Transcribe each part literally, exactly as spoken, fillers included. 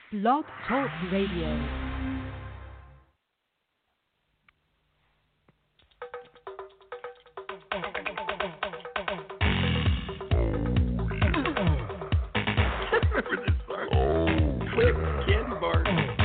Blog Talk Radio. Remember this song? Oh, Click Candy Bar.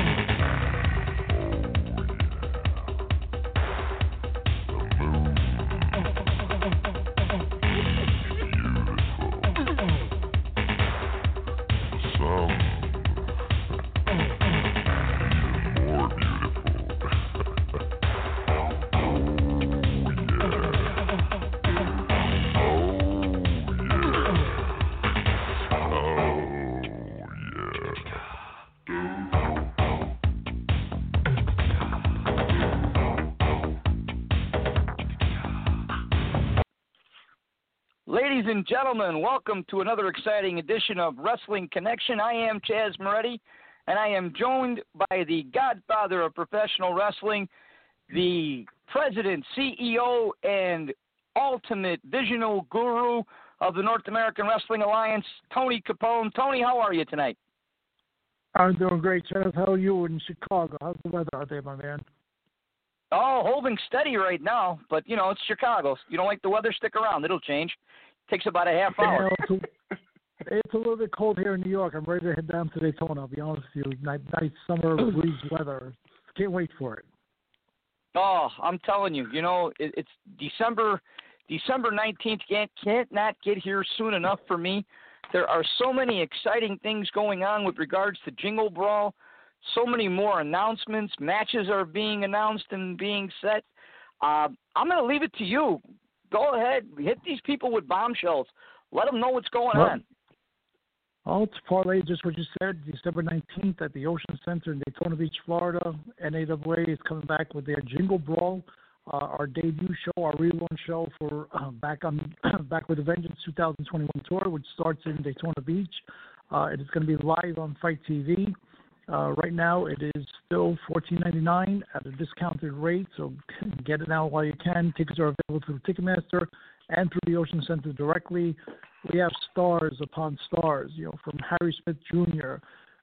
Ladies and gentlemen, welcome to another exciting edition of Wrestling Connection. I am Chaz Moretti, and I am joined by the godfather of professional wrestling, the president, C E O, and ultimate visional guru of the North American Wrestling Alliance, Tony Capone. Tony, how are you tonight? I'm doing great, Chaz. How are you in Chicago? How's the weather out there, my man? Oh, holding steady right now, but, you know, it's Chicago. You don't like the weather, stick around. It'll change. Takes about a half hour. You know, it's, a, it's a little bit cold here in New York. I'm ready to head down to Daytona, I'll be honest with you. Nice, nice summer breeze weather. Can't wait for it. Oh, I'm telling you, you know, it, it's December December nineteenth. Can't, can't not get here soon enough for me. There are so many exciting things going on with regards to Jingle Brawl. So many more announcements. Matches are being announced and being set. Uh, I'm going to leave it to you. Go ahead. Hit these people with bombshells. Let them know what's going well, on. I'll parlay just what you said. December nineteenth at the Ocean Center in Daytona Beach, Florida. N A A A is coming back with their Jingle Brawl, uh, our debut show, our relaunch show for uh, back on Back with a Vengeance twenty twenty-one tour, which starts in Daytona Beach. Uh, it is going to be live on Fight T V. Uh, right now, it is still fourteen ninety-nine at a discounted rate, so get it now while you can. Tickets are available through Ticketmaster and through the Ocean Center directly. We have stars upon stars, you know, from Harry Smith Junior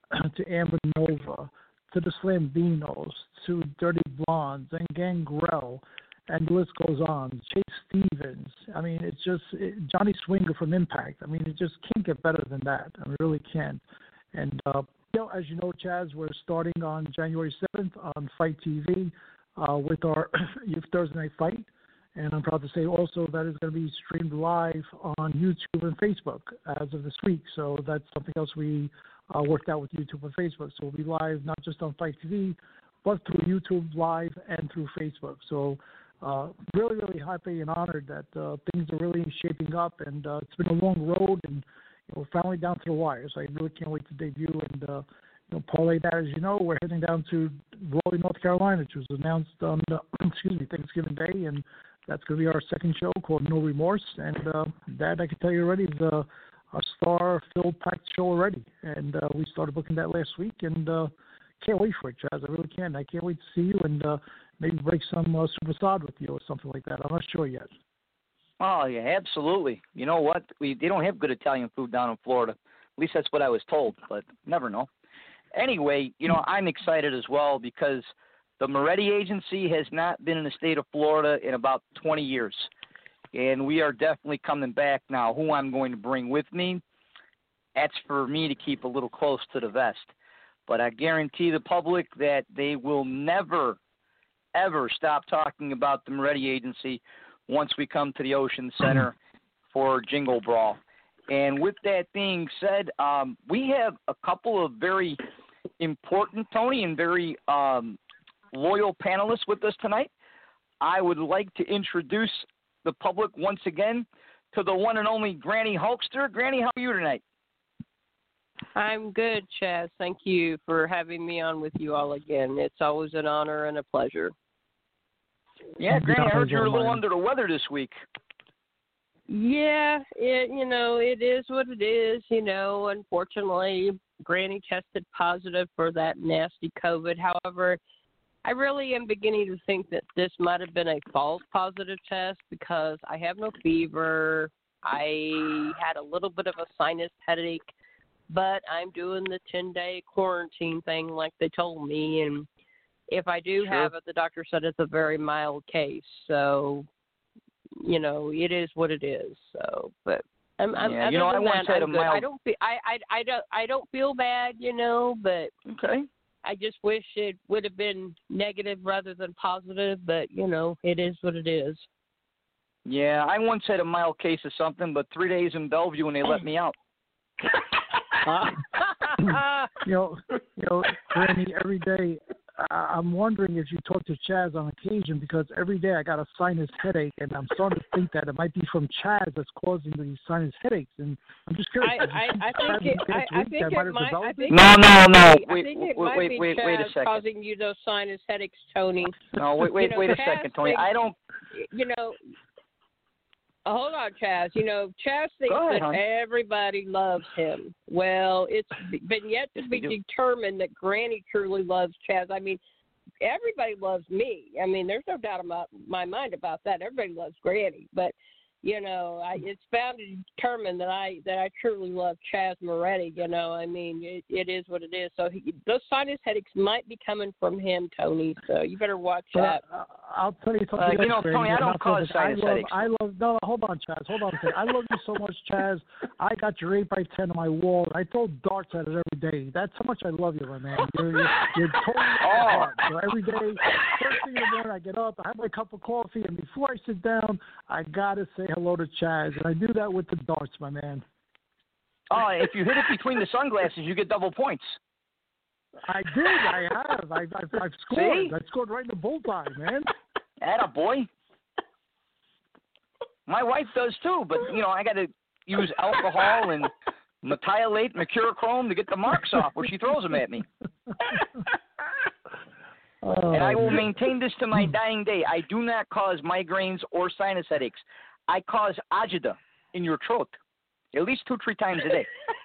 to Amber Nova, to the Slambinos, to Dirty Blondes, and Gangrel, and the list goes on. Chase Stevens. I mean, it's just it, Johnny Swinger from Impact. I mean, it just can't get better than that. I mean, it really can't. And uh, You know, as you know, Chaz, we're starting on January seventh on Fight T V uh, with our Youth Thursday Night Fight. And I'm proud to say also that is going to be streamed live on YouTube and Facebook as of this week. So that's something else we uh, worked out with YouTube and Facebook. So we'll be live not just on Fight T V, but through YouTube live and through Facebook. So uh, really, really happy and honored that uh, things are really shaping up. And uh, it's been a long road, and we're finally down to the wire, so I really can't wait to debut and uh, you know, parlay that. As you know, we're heading down to Raleigh, North Carolina, which was announced on uh, excuse me Thanksgiving Day, and that's going to be our second show called No Remorse. And uh, that I can tell you already is uh, a star-filled packed show already, and uh, we started booking that last week, and uh, can't wait for it, Chaz. I really can. I can't wait to see you and uh, maybe break some uh, superstar with you or something like that. I'm not sure yet. Oh, yeah, absolutely. You know what? We They don't have good Italian food down in Florida. At least that's what I was told, but never know. Anyway, you know, I'm excited as well because the Moretti Agency has not been in the state of Florida in about twenty years. And we are definitely coming back now. Who I'm going to bring with me, that's for me to keep a little close to the vest. But I guarantee the public that they will never, ever stop talking about the Moretti Agency once we come to the Ocean Center for Jingle Brawl. And with that being said, um, we have a couple of very important, Tony, and very um, loyal panelists with us tonight. I would like to introduce the public once again to the one and only Granny Hulkster. Granny, how are you tonight? I'm good, Chaz. Thank you for having me on with you all again. It's always an honor and a pleasure. Yeah, Granny, I heard you're a little under the weather this week. Yeah, it you know, it is what it is, you know. Unfortunately, Granny tested positive for that nasty COVID. However, I really am beginning to think that this might have been a false positive test because I have no fever. I had a little bit of a sinus headache, but I'm doing the ten-day quarantine thing like they told me, and if I do Sure. have it, the doctor said it's a very mild case. So, you know, it is what it is. So, but I'm, I'm Yeah, you know, I other once than had that, I'm a good. I mild- don't feel I, I I don't I don't feel bad, you know, but Okay. I just wish it would have been negative rather than positive. But you know, it is what it is. Yeah, I once had a mild case of something, but three days in Bellevue and they let me out. You know, you know, Granny, every day I- I'm wondering if you talk to Chaz on occasion, because every day I got a sinus headache, and I'm starting to think that it might be from Chaz that's causing these sinus headaches. And I'm just curious. I, is it I, I Chaz think it, last I, I week think that might it have might. I developed it? think No, it no, might no. be- I Wait, think it wait, might wait, be wait, Chaz wait a second. causing you those sinus headaches, Tony. No, wait, wait, You know, wait a Chaz second, Tony. thinks- I don't. You know, uh, hold on, Chaz. You know, Chaz thinks Go ahead, that hon. everybody loves him. Well, it's been yet to Yes, be they do. determined that Granny truly loves Chaz. I mean, everybody loves me. I mean, there's no doubt about my mind about that. Everybody loves Granny, but you know, I, it's bound to determine that I that I truly love Chaz Moretti. You know, I mean, it, it is what it is. So he, those sinus headaches might be coming from him, Tony. So you better watch But that. I, I'll tell you something. Uh, you else, know, Granny, Tony, I and don't I'll cause tell you, sinus I love, headaches. I love. No, hold on, Chaz. Hold on a second. I love you so much, Chaz. I got your eight by ten on my wall. I throw darts at it every day. That's how much I love you, my man. You're, you're, you're totally Oh. hard. So every day, first thing in the morning, I get up, I have my cup of coffee, and before I sit down, I gotta say hello to Chaz, and I do that with the darts, my man. Oh, if you hit it between the sunglasses, you get double points. I did. I have. I, I've, I've scored. See? I scored right in the bullseye, man. Atta boy. My wife does too, but you know I got to use alcohol and methylate mercurochrome to get the marks off where she throws them at me. Oh, And I will maintain this to my dying day. I do not cause migraines or sinus headaches. I cause agita in your throat at least two, three times a day.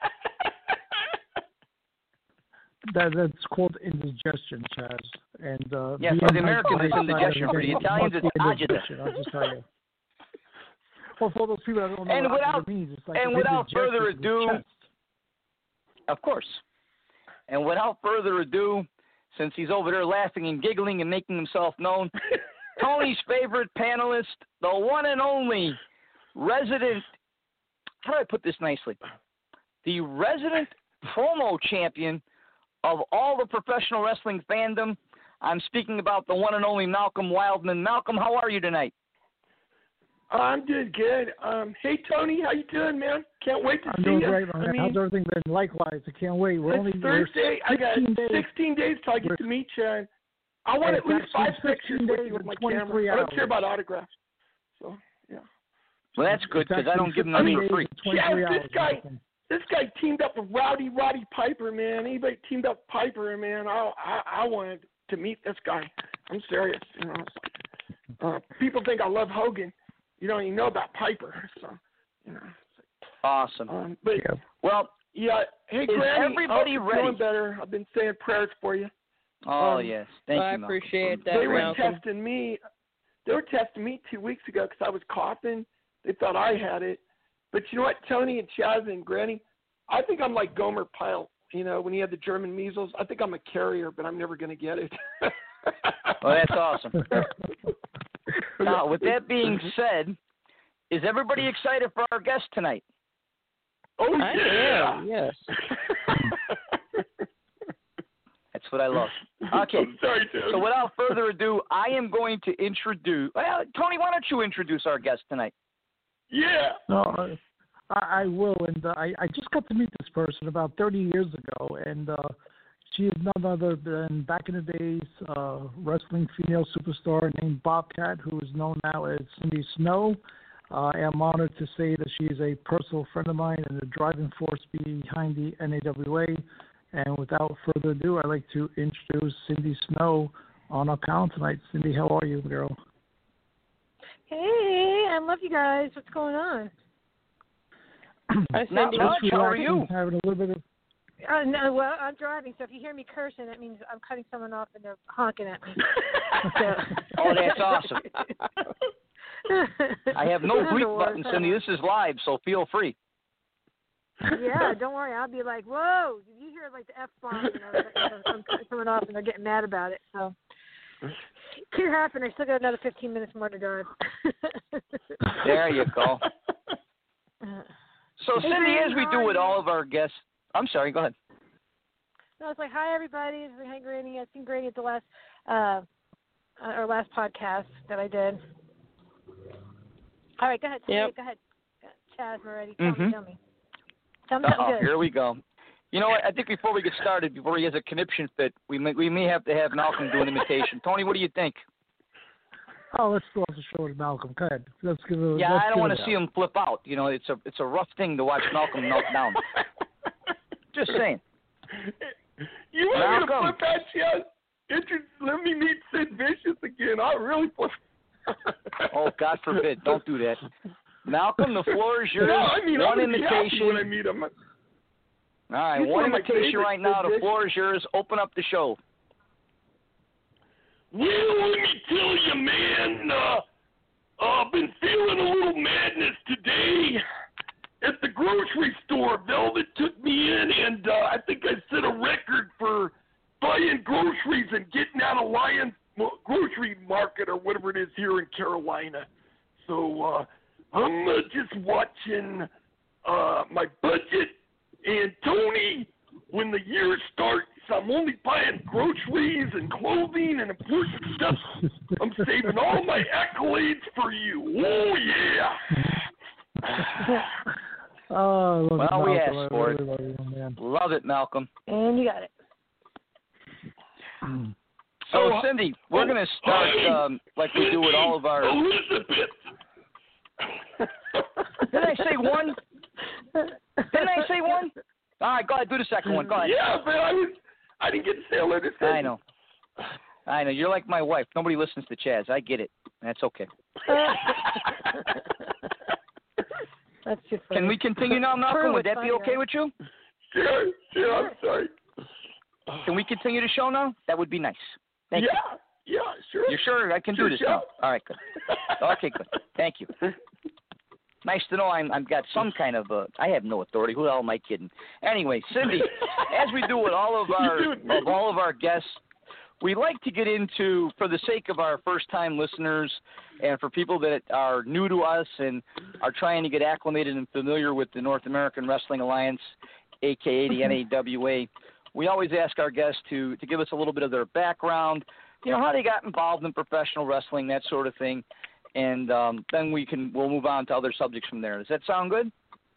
That, that's called indigestion, Chaz. And uh, Yeah, being for the Americans, it's outside indigestion. every For the day Italians, must it's be agita. indigestion, I'll just tell you. Well, for those people that don't know And what without- agita means, it's like and it's without indigestion further in the ado- chest. Of course. And without further ado, since he's over there laughing and giggling and making himself known, Tony's favorite panelist, the one and only resident, how do I put this nicely? The resident promo champion of all the professional wrestling fandom. I'm speaking about the one and only Malcolm Wildman. Malcolm, how are you tonight? I'm doing good. Um, hey Tony, how you doing, man? Can't wait to I'm see doing you. great, my I man. mean, How's everything been? Likewise, I can't wait. We're only it's we're Thursday. I got sixteen days. sixteen days till I get We're- to meet you. And I want Hey, at least it's five actually pictures sixteen with days you with and my twenty-three camera. I don't hours. care about autographs. So yeah. Well, that's good It's because I actually don't give them I those mean, for free. twenty-three Yeah, this hours, guy- Malcolm. This guy teamed up with Rowdy Roddy Piper, man. Anybody teamed up with Piper, man, I I, I wanted to meet this guy. I'm serious. You know, it's like, uh, people think I love Hogan. You don't even know about Piper. So, you know. Awesome. Um, but Yeah. Well, yeah, hey, Is Granny, everybody I hope you're ready? doing better. I've been saying prayers for you. oh, Um, yes. Thank I you, Malcolm. appreciate that, They were Malcolm. testing me. They were testing me two weeks ago because I was coughing. They thought I had it. But you know what, Tony and Chaz and Granny, I think I'm like Gomer Pyle. You know, when he had the German measles, I think I'm a carrier, but I'm never going to get it. Well, that's awesome. Now, with that being said, is everybody excited for our guest tonight? Oh, I yeah. am, yes. That's what I love. Okay. I'm sorry, Tony. So without further ado, I am going to introduce. Well, Tony, why don't you introduce our guest tonight? Yeah. No, uh, I, I will, and uh, I, I just got to meet this person about thirty years ago, and uh, she is none other than back in the days uh, wrestling female superstar named Bobcat, who is known now as Cindy Snow. Uh, I am honored to say that she is a personal friend of mine and the driving force behind the N A W A. And without further ado, I'd like to introduce Cindy Snow on our panel tonight. Cindy, how are you, girl? Hey, I love you guys. What's going on? Hi, Not Cindy. much. How are you? Having a little bit of Uh, no, well, I'm driving, so if you hear me cursing, that means I'm cutting someone off and they're honking at me. So. Oh, that's awesome. I have no bleep Otherwise, button, Cindy. This is live, so feel free. Yeah, don't worry. I'll be like, whoa! Did you hear like the F bomb? You know, I'm coming off, and they're getting mad about it. So can't happen. I still got another fifteen minutes more to drive. There you go. So, Hey, Cindy, Granny, as we how do are with you? all of our guests, I'm sorry. Go ahead. No, it's like, hi everybody. It's like, hi Granny. I seen Granny at the last, uh, our last podcast that I did. All right, go ahead. Yep. Go ahead. Chaz, Moretti, tell Mm-hmm. me, tell me. Tell me something Uh-oh, good. here we go. You know what? I think before we get started, before he has a conniption fit, we may, we may have to have Malcolm do an imitation. Tony, what do you think? Oh, let's go off the show with Malcolm. Go ahead. Let's give it. Yeah, let's I don't give want it to out. see him flip out. You know, it's a it's a rough thing to watch Malcolm melt down. Just saying. You want me to Malcolm. flip out, Chaz? Intro- Let me meet Sid Vicious again. I'll really flip. Oh, God forbid. Don't do that. Malcolm, the floor is yours. No, I mean, one I'm gonna be happy imitation. when I meet him. All right, He's one one of my imitation favorites, right now. Sid The floor is yours. Open up the show. Well, let me tell you, man, uh, I've been feeling a little madness today. At the grocery store, Velvet took me in, and uh, I think I set a record for buying groceries and getting out of Lions Grocery Market or whatever it is here in Carolina. So uh, I'm uh, just watching uh, my budget, and Tony, when the year starts, I'm only buying groceries and clothing and important stuff. I'm saving all my accolades for you. Oh, yeah. Oh, I love Well, it, we Malcolm. asked I for really it. love you, man. Love it, Malcolm. And you got it. So, Oh, Cindy, we're oh, going to start hey, um, like we do with all of our. Elizabeth. Didn't I say one? Didn't I say one? All right, go ahead. Do the second one. Go ahead. Yeah, but I was. I didn't get to say hello to Cindy. I know. I know. You're like my wife. Nobody listens to Chaz. I get it. That's okay. That's too funny. Can we continue now, Malcolm? True, Would it's that be funny, okay right? with you? Sure, sure. I'm sorry. Can we continue the show now? That would be nice. Thank yeah, you. yeah, sure. You're sure I can Sure, do this sure. now? All right, good. Okay, good. Thank you. Nice to know I'm I've got some kind of uh I have no authority. Who the hell am I kidding? Anyway, Cindy, as we do with all of our You do it, man. of all of our guests, we like to get into, for the sake of our first time listeners and for people that are new to us and are trying to get acclimated and familiar with the North American Wrestling Alliance, aka the N A W A, we always ask our guests to to give us a little bit of their background, you know, how they got involved in professional wrestling, that sort of thing. And um, then we can we'll move on to other subjects from there. Does that sound good?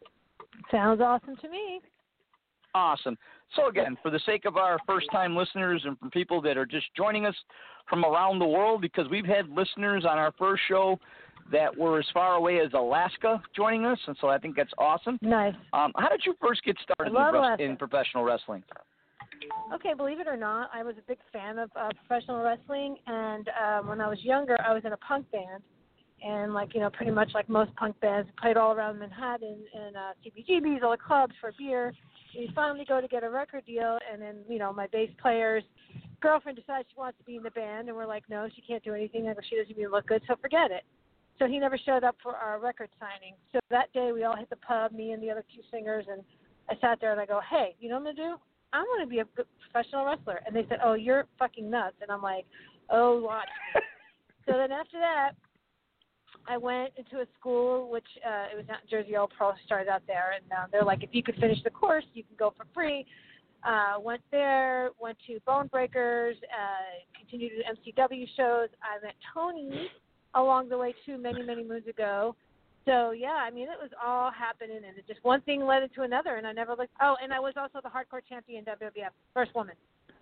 Sounds awesome to me. Awesome. So again, for the sake of our first-time listeners and from people that are just joining us from around the world, because we've had listeners on our first show that were as far away as Alaska joining us, and so I think that's awesome. Nice. Um, how did you first get started I love in, Alaska. in professional wrestling? Okay, believe it or not, I was a big fan of uh, professional wrestling, and um, when I was younger, I was in a punk band, and like you know, pretty much like most punk bands, played all around Manhattan and uh, C B G B's, all the clubs for beer. We finally go to get a record deal, and then you know, my bass player's girlfriend decides she wants to be in the band, and we're like, no, she can't do anything. I go, she doesn't even look good, so forget it. So he never showed up for our record signing. So that day, we all hit the pub, me and the other two singers, and I sat there and I go, hey, you know what I'm gonna do? I want to be a good professional wrestler. And they said, oh, you're fucking nuts. And I'm like, oh, watch. So then after that, I went into a school, which uh, it was out in Jersey. Old Pro started out there. And uh, they're like, if you could finish the course, you can go for free. Uh, went there, went to Bone Breakers, uh, continued to M C W shows. I met Tony along the way, too, many, many moons ago. So, yeah, I mean, it was all happening, and it just one thing led into another, and I never looked. Oh, and I was also the hardcore champion in W W F, first woman.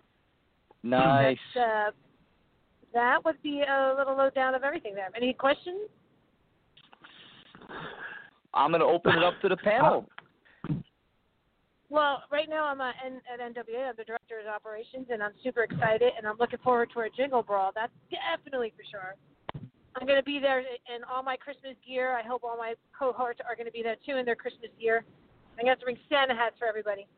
Nice. That's, uh, that would be a little lowdown of everything there. Any questions? I'm going to open it up to the panel. Well, right now I'm uh, in, at N W A. I'm the director of operations, and I'm super excited, and I'm looking forward to our Jingle Brawl. That's definitely for sure. I'm going to be there in all my Christmas gear. I hope all my cohorts are going to be there, too, in their Christmas gear. I'm going to have to bring Santa hats for everybody.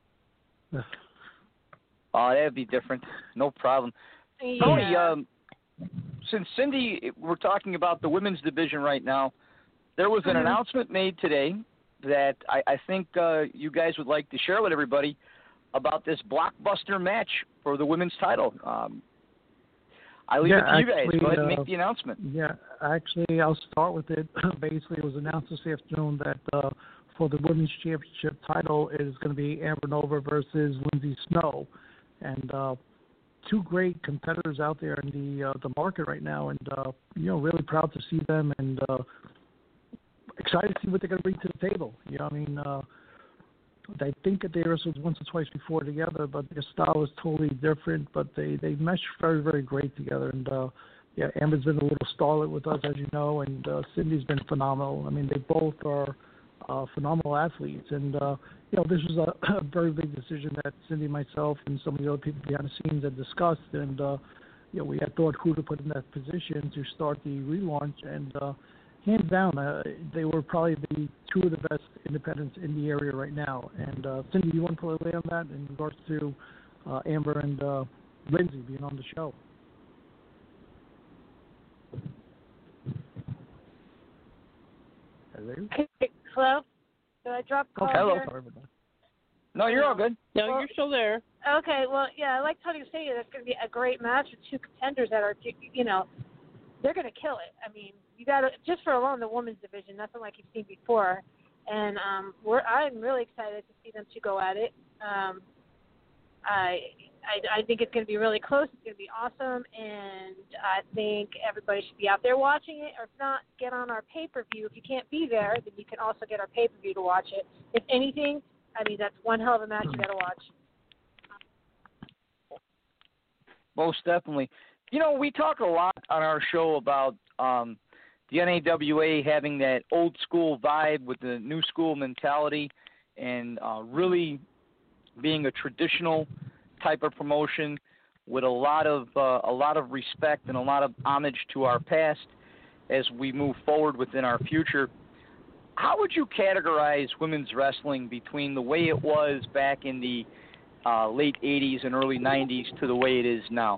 Oh, that'd be different. No problem. Yeah. Tony, um, since Cindy, we're talking about the women's division right now, there was an Mhm. announcement made today that I, I think uh, you guys would like to share with everybody about this blockbuster match for the women's title. Um, I leave yeah, it to you actually, guys. Go ahead and uh, make the announcement. Yeah, actually, I'll start with it. Basically, it was announced this afternoon that uh, for the women's championship title, it is going to be Amber Nova versus Lindsay Snow, and uh, two great competitors out there in the uh, the market right now, and uh, you know, really proud to see them, and uh, excited to see what they're going to bring to the table. You know, I mean. Uh, I think that they wrestled once or twice before together, but their style is totally different. But they, they mesh very, very great together. And, uh, yeah, Amber's been a little starlet with us, as you know, and uh, Cindy's been phenomenal. I mean, they both are uh, phenomenal athletes. And, uh, you know, this was a, a very big decision that Cindy, myself, and some of the other people behind the scenes had discussed. And, uh, you know, we had thought who to put in that position to start the relaunch. And, uh, hands down, uh, they were probably the two of the best independents in the area right now. And uh, Cindy, you want to put a lay on that in regards to uh, Amber and uh, Lindsay being on the show? Hello? Hello? Did I drop the Oh, call hello. here? Sorry about that. No, you're all good. No, Well- you're still there. Okay, well, yeah, like Tony was saying, it's going to be a great match with two contenders that are, you know, they're going to kill it. I mean, you got to, just for alone the women's division, nothing like you've seen before. And um, we're, I'm really excited to see them two go at it. Um, I, I, I think it's going to be really close. It's going to be awesome. And I think everybody should be out there watching it. Or if not, get on our pay-per-view. If you can't be there, then you can also get our pay-per-view to watch it. If anything, I mean, that's one hell of a match you got to watch. Most definitely. You know, we talk a lot on our show about um, the N A W A having that old school vibe with the new school mentality and uh, really being a traditional type of promotion with a lot of uh, a lot of respect and a lot of homage to our past as we move forward within our future. How would you categorize women's wrestling between the way it was back in the uh, late eighties and early nineties to the way it is now?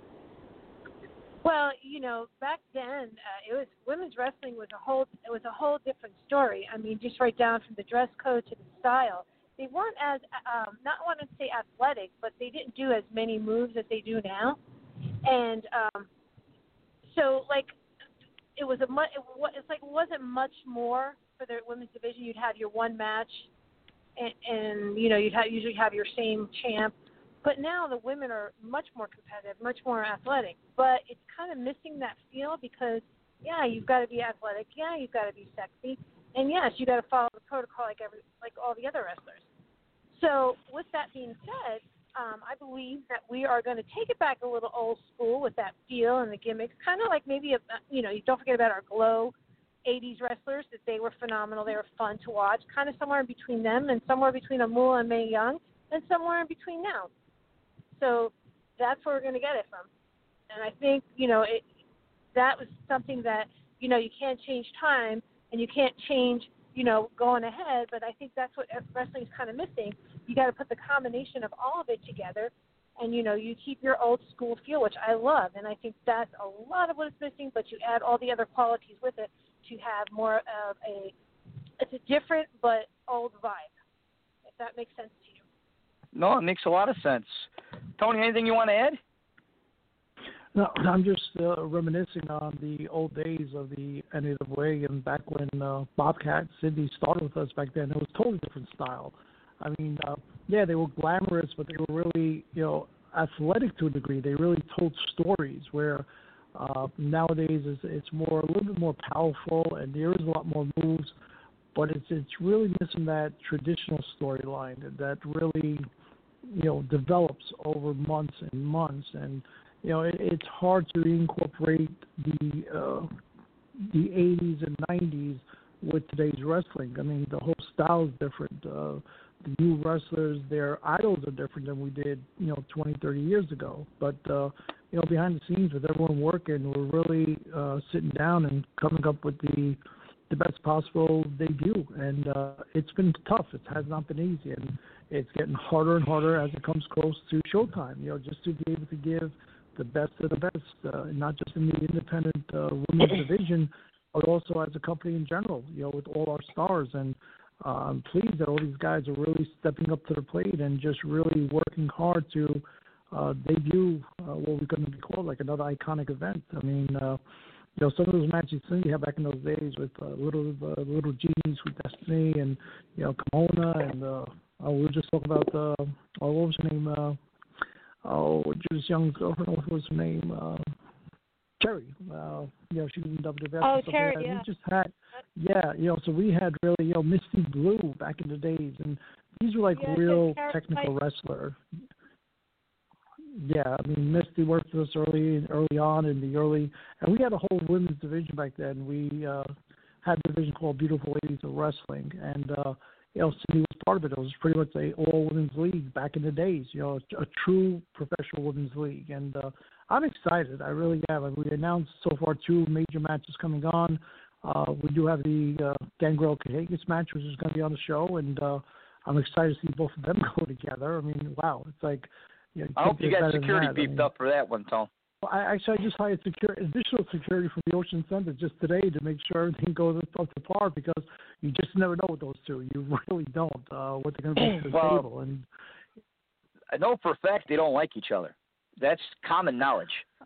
Well, you know, back then uh, it was women's wrestling was a whole it was a whole different story. I mean, just right down from the dress code to the style. They weren't as um, not want to say athletic, but they didn't do as many moves as they do now. And um, so, like, it was a much. It, it's like it wasn't much more for the women's division. You'd have your one match, and, and you know, you'd have, usually have your same champ. But now the women are much more competitive, much more athletic. But it's kind of missing that feel because, yeah, you've got to be athletic. Yeah, you've got to be sexy. And, yes, you've got to follow the protocol like every like all the other wrestlers. So with that being said, um, I believe that we are going to take it back a little old school with that feel and the gimmicks, kind of like maybe, a, you know, you don't forget about our Glow eighties wrestlers, that they were phenomenal. They were fun to watch, kind of somewhere in between them and somewhere between Amula and Mae Young and somewhere in between now. So that's where we're going to get it from. And I think, you know, it that was something that, you know, you can't change time and you can't change, you know, going ahead, but I think that's what wrestling is kind of missing. You got to put the combination of all of it together, and, you know, you keep your old school feel, which I love, and I think that's a lot of what is missing, but you add all the other qualities with it to have more of a, it's a different but old vibe, if that makes sense to you. No, it makes a lot of sense. Tony, anything you want to add? No, I'm just uh, reminiscing on the old days of the N A W A and back when uh, Bobcat Cindy started with us back then. It was a totally different style. I mean, uh, yeah, they were glamorous, but they were really, you know, athletic to a degree. They really told stories where uh, nowadays it's, it's more a little bit more powerful and there is a lot more moves, but it's it's really missing that traditional storyline that really, you know, develops over months and months. And you know, it, it's hard to incorporate the uh, the eighties and nineties with today's wrestling. I mean, the whole style is different. Uh, the new wrestlers, their idols are different than we did, you know, twenty, thirty years ago. But, uh, you know, behind the scenes with everyone working, we're really uh, sitting down and coming up with the the best possible debut. And uh, it's been tough. It has not been easy. And it's getting harder and harder as it comes close to showtime, you know, just to be able to give the best of the best, uh, not just in the independent uh, women's division, but also as a company in general, you know, with all our stars. And uh, I'm pleased that all these guys are really stepping up to the plate and just really working hard to uh, debut uh, what we're going to be called like another iconic event. I mean, uh, you know, some of those matches you had back in those days with uh, little uh, little genies with Destiny and you know Kimona and uh, uh, we were just talking about uh, oh, what was her name? Uh, oh, Judas Young's girlfriend. What was her name? Uh, Cherry. Uh, you know, she was in W W F. Oh, and stuff Cherry, like that. yeah. We just had, yeah, you know, so we had really, you know, Misty Blue back in the days, and these were like Yeah, real Cherry, technical like, wrestler. Yeah, I mean, Misty worked with us early, early on in the early, and we had a whole women's division back then. We uh, had a division called Beautiful Ladies of Wrestling, and uh, you know, Cindy was part of it. It was pretty much a all women's league back in the days. You know, a, a true professional women's league, and uh, I'm excited. I really am. And we announced so far two major matches coming on. Uh, we do have the uh, Gangrel Cahagas match, which is going to be on the show, and uh, I'm excited to see both of them go together. I mean, wow, it's like. You know, I hope you got security that. beefed I mean, up for that one, Tom. Well, I actually I just hired secure, additional security from the Ocean Center just today to make sure everything goes up to par because you just never know with those two. You really don't uh, what they're going to bring to the well, table. And I know for a fact they don't like each other. That's common knowledge.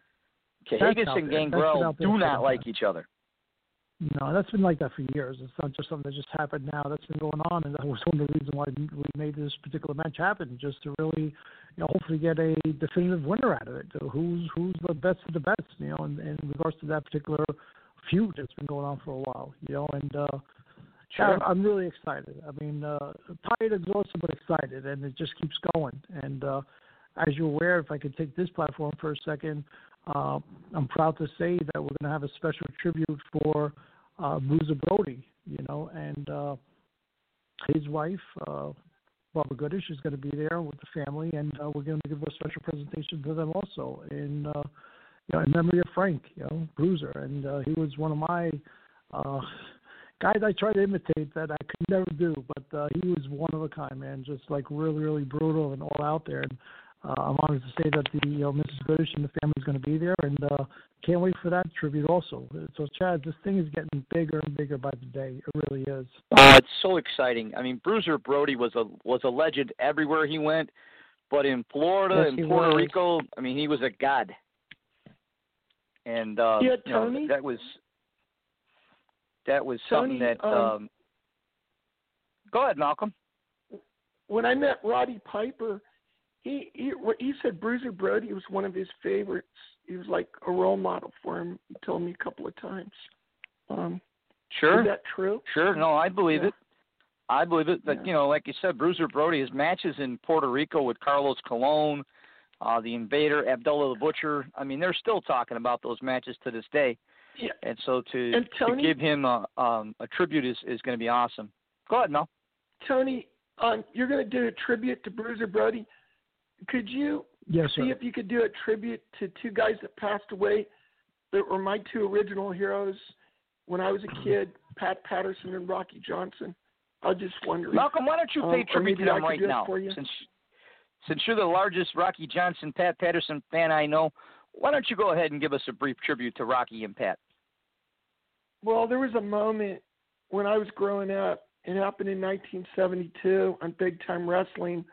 Cahagas and Gangrel do not like that. each other. No, that's been like that for years. It's not just something that just happened now. That's been going on, and that was one of the reasons why we made this particular match happen, just to really, you know, hopefully get a definitive winner out of it. So who's who's the best of the best, you know, in, in regards to that particular feud that's been going on for a while, you know, and uh, sure. I'm really excited. I mean, uh, tired, exhausted, but excited, and it just keeps going. And uh, as you're aware, if I could take this platform for a second, uh, I'm proud to say that we're going to have a special tribute for uh, Bruiser Brody, you know, and uh, his wife, uh, Barbara Goodish, is going to be there with the family, and uh, we're going to give a special presentation to them also in, uh, you know, in memory of Frank, you know, Bruiser, and uh, he was one of my uh, guys I try to imitate that I could never do, but uh, he was one of a kind, man, just like really, really brutal and all out there. And uh, I'm honored to say that the you know, Missus Goodish and the family is going to be there, and uh, can't wait for that tribute also. So, Chad, this thing is getting bigger and bigger by the day. It really is. Oh, it's so exciting. I mean, Bruiser Brody was a was a legend everywhere he went, but in Florida yes, and Puerto was. Rico, I mean, he was a god. And uh, yeah, you know, Tony, that was that was Tony, something that. Um, Um, go ahead, Malcolm. When I met Roddy Piper, he he he said Bruiser Brody was one of his favorites. He was like a role model for him. He told me a couple of times. Um, Sure. Is that true? Sure. No, I believe yeah. it. I believe it. But, yeah. you know, like you said, Bruiser Brody, his matches in Puerto Rico with Carlos Colon, uh, the Invader, Abdullah the Butcher, I mean, they're still talking about those matches to this day. Yeah. And so to, and Tony, to give him a, um, a tribute is, is going to be awesome. Go ahead, Mel. Tony, um, you're going to do a tribute to Bruiser Brody. Could you yes, see sir. if you could do a tribute to two guys that passed away that were my two original heroes when I was a kid, Pat Patterson and Rocky Johnson? I was just wondering. Malcolm, why don't you pay um, tribute to them right now? Since, since you're the largest Rocky Johnson, Pat Patterson fan I know, why don't you go ahead and give us a brief tribute to Rocky and Pat? Well, there was a moment when I was growing up. It happened in nineteen seventy-two on Big Time Wrestling,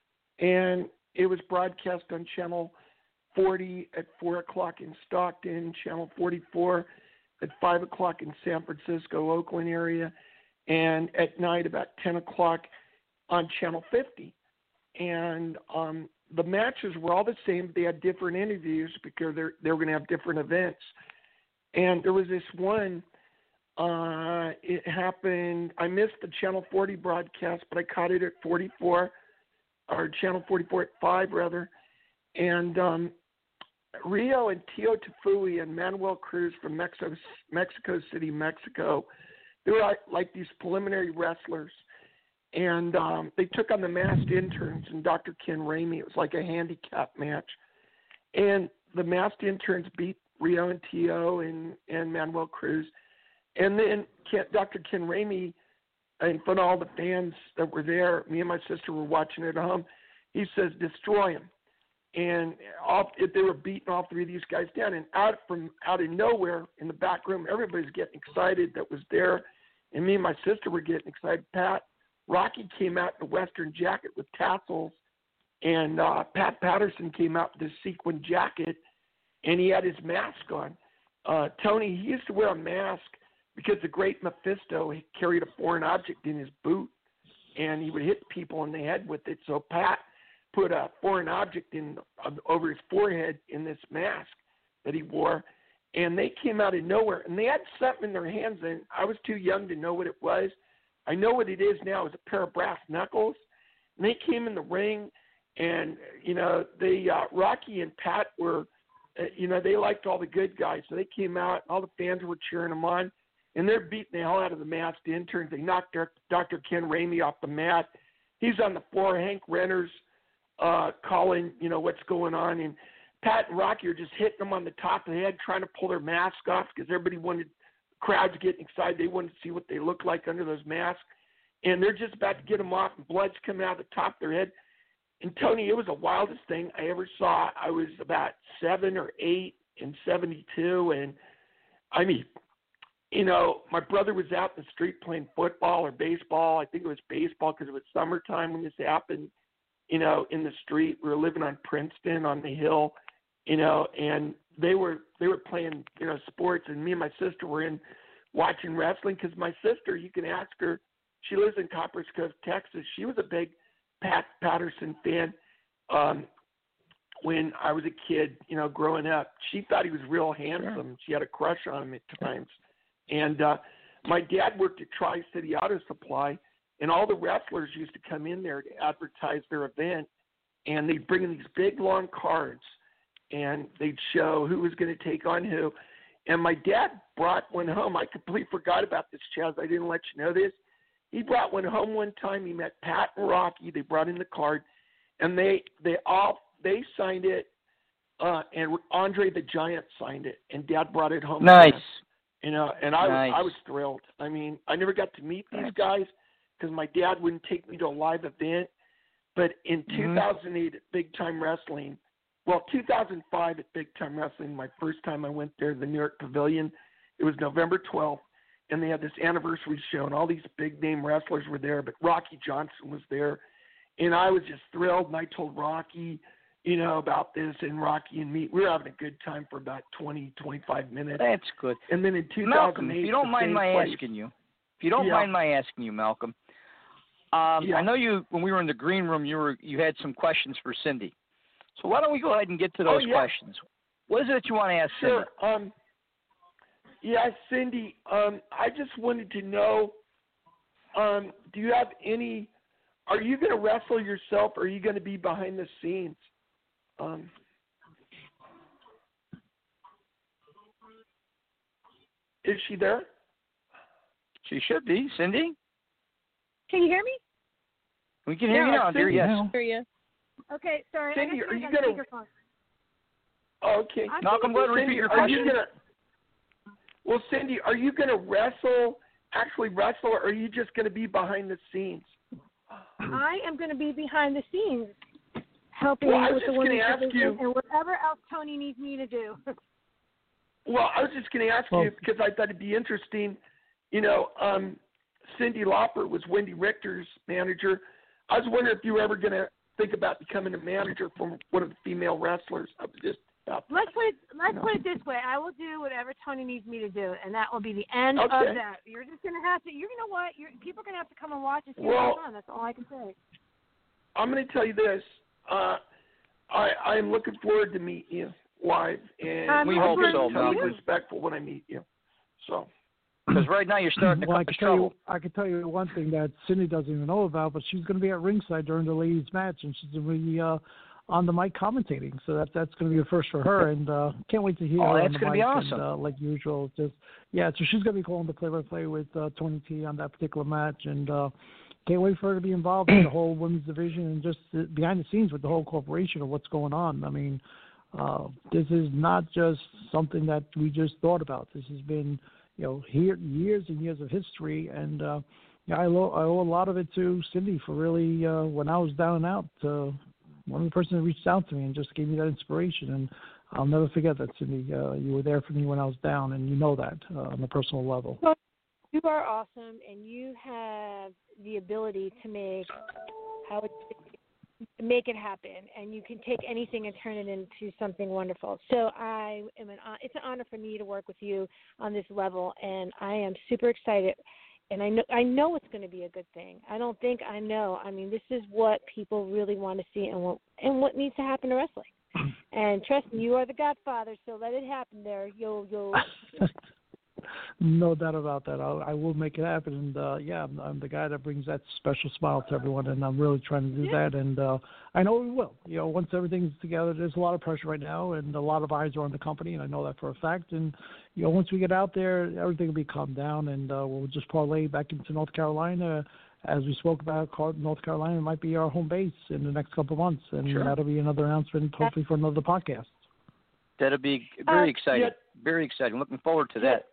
and it was broadcast on Channel forty at four o'clock in Stockton, Channel forty-four at five o'clock in San Francisco, Oakland area, and at night about ten o'clock on Channel fifty. And um, the matches were all the same. They had different interviews because they're, they were going to have different events. And there was this one, uh, it happened, I missed the Channel forty broadcast, but I caught it at forty-four, or Channel forty-four at five, rather. And um, Rio and Tio Tafui and Manuel Cruz from Mexico, Mexico City, Mexico, they were like, like these preliminary wrestlers. And um, they took on the Masked Interns and Doctor Ken Ramey. It was like a handicap match. And the Masked Interns beat Rio and Tio and, and Manuel Cruz. And then Ken, Doctor Ken Ramey, in front of all the fans that were there, me and my sister were watching it at home, he says, destroy him. And all, they were beating all three of these guys down. And out from out of nowhere in the back room, everybody's getting excited that was there. And me and my sister were getting excited. Pat Rocky came out in a Western jacket with tassels, and uh, Pat Patterson came out with a sequin jacket, and he had his mask on. Uh, Tony, he used to wear a mask because the great Mephisto he carried a foreign object in his boot, and he would hit people in the head with it. So Pat put a foreign object in uh, over his forehead in this mask that he wore, and they came out of nowhere, and they had something in their hands, and I was too young to know what it was. I know what it is now. It's a pair of brass knuckles, and they came in the ring, and, you know, they uh, Rocky and Pat were, uh, you know, they liked all the good guys, so they came out, and all the fans were cheering them on, and they're beating the hell out of the masked interns. They knocked Doctor Ken Ramey off the mat. He's on the floor. Hank Renner's uh, calling, you know, what's going on, and Pat and Rocky are just hitting them on the top of the head, trying to pull their mask off because everybody wanted, the crowd's getting excited. They wanted to see what they look like under those masks. And they're just about to get them off, and blood's coming out of the top of their head. And, Tony, it was the wildest thing I ever saw. I was about seven or eight in seventy-two, and, I mean, you know, my brother was out in the street playing football or baseball. I think it was baseball because it was summertime when this happened, you know, in the street. We were living on Princeton on the hill. You know, and they were they were playing, you know, sports, and me and my sister were in watching wrestling because my sister, you can ask her, she lives in Copperas Cove, Texas. She was a big Pat Patterson fan um, when I was a kid, you know, growing up. She thought he was real handsome. Sure. She had a crush on him at times. And uh, my dad worked at Tri-City Auto Supply, and all the wrestlers used to come in there to advertise their event, and they'd bring in these big, long cards, and they'd show who was going to take on who. And my dad brought one home. I completely forgot about this, Chaz. I didn't let you know this. He brought one home one time. He met Pat and Rocky. They brought in the card, and they they all they signed it, uh, and Andre the Giant signed it, and Dad brought it home. Nice. You know, and I nice. was I was thrilled. I mean, I never got to meet these guys because my dad wouldn't take me to a live event. But in mm-hmm. two thousand eight at Big Time Wrestling, well, two thousand five at Big Time Wrestling, my first time I went there, the New York Pavilion, it was November twelfth, and they had this anniversary show, and all these big-name wrestlers were there, but Rocky Johnson was there, and I was just thrilled, and I told Rocky, you know, about this, and Rocky and me, we were having a good time for about twenty, twenty-five minutes. That's good. And then in two thousand eight, Malcolm, if you don't mind my place, asking you, if you don't yeah. mind my asking you, Malcolm, um, yeah. I know you, when we were in the green room, you were you had some questions for Cindy. So why don't we go ahead and get to those oh, yeah. questions? What is it that you want to ask sure. Cindy? Um, yeah, Cindy, um, I just wanted to know, um, do you have any, are you going to wrestle yourself, or are you going to be behind the scenes? Um, is she there? She should be. Cindy? Can you hear me? We can hear yeah, you now, dear. Yes. Hear you. Okay, sorry. Cindy, I are you going to? Oh, okay. I'm Malcolm, go ahead and repeat Cindy, your are you question. gonna, well, Cindy, are you going to wrestle, actually wrestle, or are you just going to be behind the scenes? I am going to be behind the scenes, helping well, I was with the just women's gonna ask division you, and whatever else Tony needs me to do. Well, I was just going to ask well, you because I thought it'd be interesting. You know, um, Cindy Lauper was Wendy Richter's manager. I was wondering if you were ever going to think about becoming a manager for one of the female wrestlers. I was just about Let's put it. Let's you know. put it this way. I will do whatever Tony needs me to do, and that will be the end Okay. of that. You're just gonna have to. You know what? You're, people are gonna have to come and watch and see Well, what's on. That's all I can say. I'm going to tell you this. Uh, I I'm looking forward to meet you live, and Um, We I'll hope be so, totally Malcolm. respectful when I meet you. So. Because right now you're starting to well, I cause can tell trouble. you, I can tell you one thing that Cindy doesn't even know about, but she's going to be at ringside during the ladies' match, and she's going to be uh, on the mic commentating. So that that's going to be a first for her, and uh, can't wait to hear Oh, her that's on the gonna mic. be awesome. And, uh, like usual, just yeah. So she's going to be calling the play-by-play with uh, Tony T on that particular match, and uh, can't wait for her to be involved in the whole women's division and just uh, behind the scenes with the whole corporation of what's going on. I mean, uh, this is not just something that we just thought about. This has been you know, here years and years of history, and uh, yeah, I, lo- I owe a lot of it to Cindy for really, uh, when I was down and out, uh, one of the person that reached out to me and just gave me that inspiration, and I'll never forget that, Cindy. Uh, you were there for me when I was down, and you know that uh, on a personal level. Well, you are awesome, and you have the ability to make how it, make it happen, and you can take anything and turn it into something wonderful. So I am an it's an honor for me to work with you on this level, and I am super excited. And I know I know it's going to be a good thing. I don't think I know. I mean, this is what people really want to see, and what and what needs to happen to wrestling. And trust me, you are the godfather, so let it happen. There, you'll you'll. No doubt about that. I'll, I will make it happen. And, uh, yeah, I'm, I'm the guy that brings that special smile to everyone, and I'm really trying to do Yeah. that. And uh, I know we will. You know, once everything's together, there's a lot of pressure right now, and a lot of eyes are on the company, and I know that for a fact. And, you know, once we get out there, everything will be calmed down, and uh, we'll just parlay back into North Carolina. As we spoke about, North Carolina might be our home base in the next couple of months, and Sure. that'll be another announcement, hopefully, for another podcast. That'll be very Uh, exciting. yeah. Very exciting. Looking forward to that.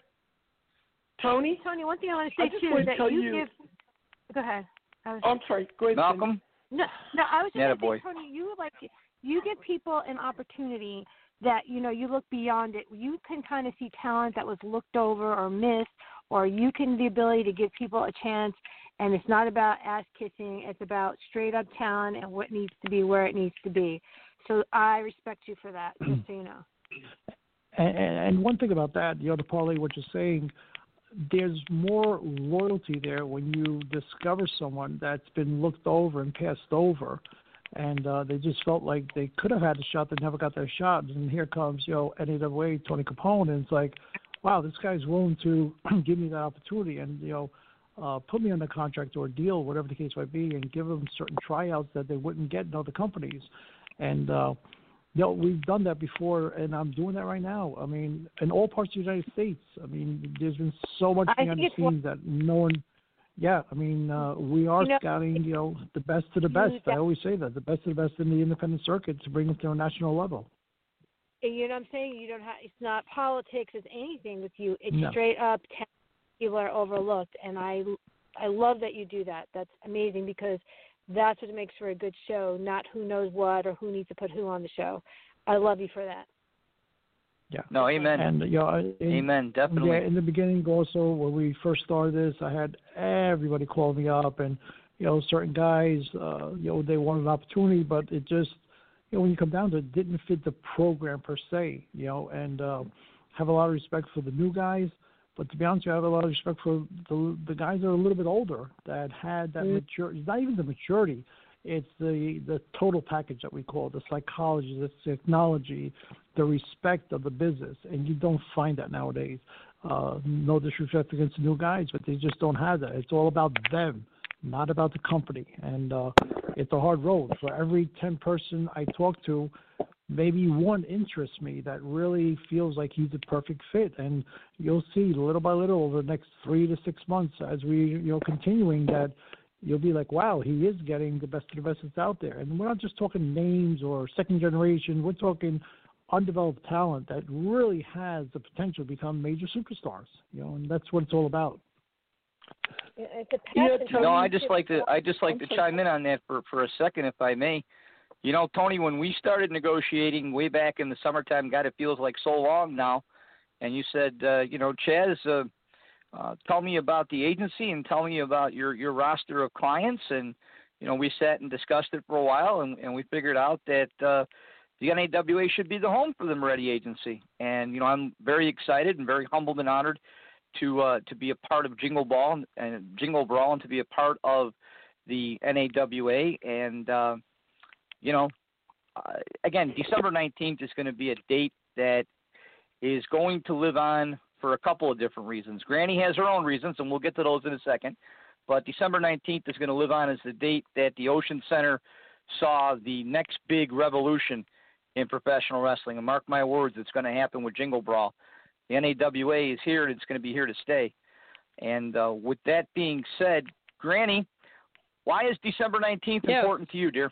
Tony? Tony, one thing I want to I say just too want is to that tell you, you- give. Go ahead. I was, Oh, I'm sorry. Go ahead. Cindy. Malcolm? no, no, I was just Atta going boy. to say, Tony, you like you give people an opportunity that you know you look beyond it. You can kind of see talent that was looked over or missed, or you can the ability to give people a chance. And it's not about ass kissing; it's about straight up talent and what needs to be where it needs to be. So I respect you for that, just so you know. And, and one thing about that, you know, to parlay what you're saying, there's more loyalty there when you discover someone that's been looked over and passed over, and uh, they just felt like they could have had a shot, they never got their shot, and here comes, you know, N A W A, Tony Capone, and it's like, wow, this guy's willing to give me that opportunity and, you know, uh, put me on a contract or a deal, whatever the case might be, and give them certain tryouts that they wouldn't get in other companies. And, uh, you know, we've done that before, and I'm doing that right now. I mean, in all parts of the United States. I mean, there's been so much I behind the think it's scenes that no one – yeah, I mean, uh, we are You know, scouting, you know, the best of the you best. I def- always say that, the best of the best in the independent circuit to bring it to a national level. You know what I'm saying? You don't have. It's not politics. It's anything with you. It's No. straight up. Talent. People are overlooked, and I, I love that you do that. That's amazing because that's what makes for a good show. Not who knows what or who needs to put who on the show. I love you for that. Yeah. No, amen. And, you know, in, Amen. Definitely. Yeah, in the beginning also, when we first started this, I had everybody call me up, and, you know, certain guys, uh, you know, they wanted an opportunity, but it just, you know, when you come down to it, it didn't fit the program per se, you know, and uh, have a lot of respect for the new guys. But to be honest with you, I have a lot of respect for the the guys that are a little bit older that had that Mm-hmm. maturity. It's not even the maturity. It's the, the total package that we call it, the psychology, the technology, the respect of the business. And you don't find that nowadays. Uh, no disrespect against the new guys, but they just don't have that. It's all about them, not about the company. And uh, it's a hard road. For every ten person I talk to, maybe one interests me that really feels like he's a perfect fit. And you'll see little by little over the next three to six months as we, you know, continuing that, you'll be like, wow, he is getting the best of the best that's out there. And we're not just talking names or second generation. We're talking undeveloped talent that really has the potential to become major superstars, you know, and that's what it's all about. It's a Yeah, passion. Tony, No, I just like to I just like I'm to sorry. chime in on that for for a second, if I may. You know, Tony, when we started negotiating way back in the summertime, God, it feels like so long now. And you said, uh, you know, Chaz, uh, uh, tell me about the agency and tell me about your your roster of clients. And you know, we sat and discussed it for a while, and, and we figured out that uh, the N A W A should be the home for the Moretti Agency. And you know, I'm very excited and very humbled and honored to uh, to be a part of Jingle Ball and, and Jingle Brawl and to be a part of the N A W A. And uh, you know, uh, again, December nineteenth is going to be a date that is going to live on for a couple of different reasons. Granny has her own reasons, and we'll get to those in a second. But December nineteenth is going to live on as the date that the Ocean Center saw the next big revolution in professional wrestling. And mark my words, it's going to happen with Jingle Brawl. The N A W A is here, and it's going to be here to stay. And uh, with that being said, Granny, why is December nineteenth Yeah. important to you, dear?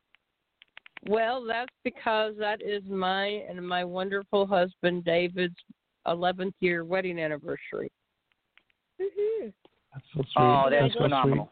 Well, that's because that is my and my wonderful husband David's eleventh year wedding anniversary. Mm-hmm. That's so sweet. Oh, that's That's so phenomenal.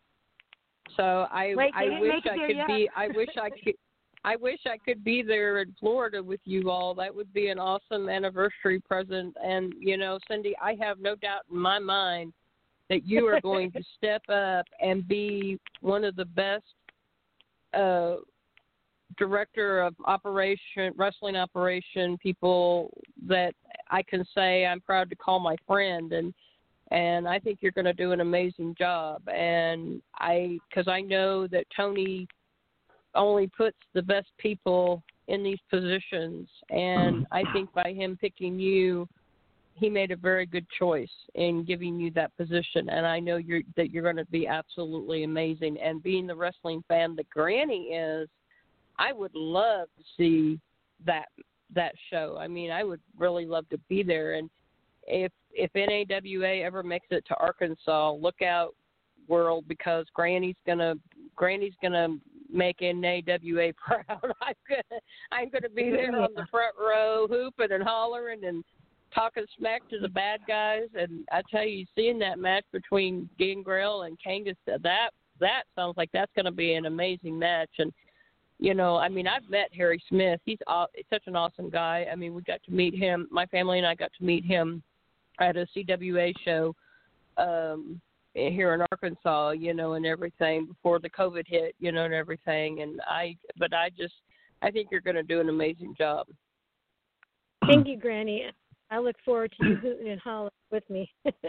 So I Wait, I they didn't wish make it I there could yet. be I wish I could I wish I could be there in Florida with you all. That would be an awesome anniversary present. And you know, Cindy, I have no doubt in my mind that you are going to step up and be one of the best uh, director of operation, wrestling operation people that I can say I'm proud to call my friend. And and I think you're going to do an amazing job. And I, because I know that Tony only puts the best people in these positions, and I think by him picking you, he made a very good choice in giving you that position. And I know you're that you're going to be absolutely amazing. And being the wrestling fan that Granny is, I would love to see that that show. I mean, I would really love to be there. And if if N A W A ever makes it to Arkansas, look out, world, because Granny's gonna Granny's gonna make N A W A proud. I'm gonna I'm gonna be there on the front row, hooping and hollering and talking smack to the bad guys. And I tell you, seeing that match between Gangrel and Kangas, that that sounds like that's going to be an amazing match. And you know, I mean, I've met Harry Smith. He's aw- such an awesome guy. I mean, we got to meet him. My family and I got to meet him at a C W A show um, here in Arkansas, you know, and everything before the COVID hit, you know, and everything. And I, but I just, I think you're going to do an amazing job. Thank you, Granny. I look forward to you hooting and hollering with me.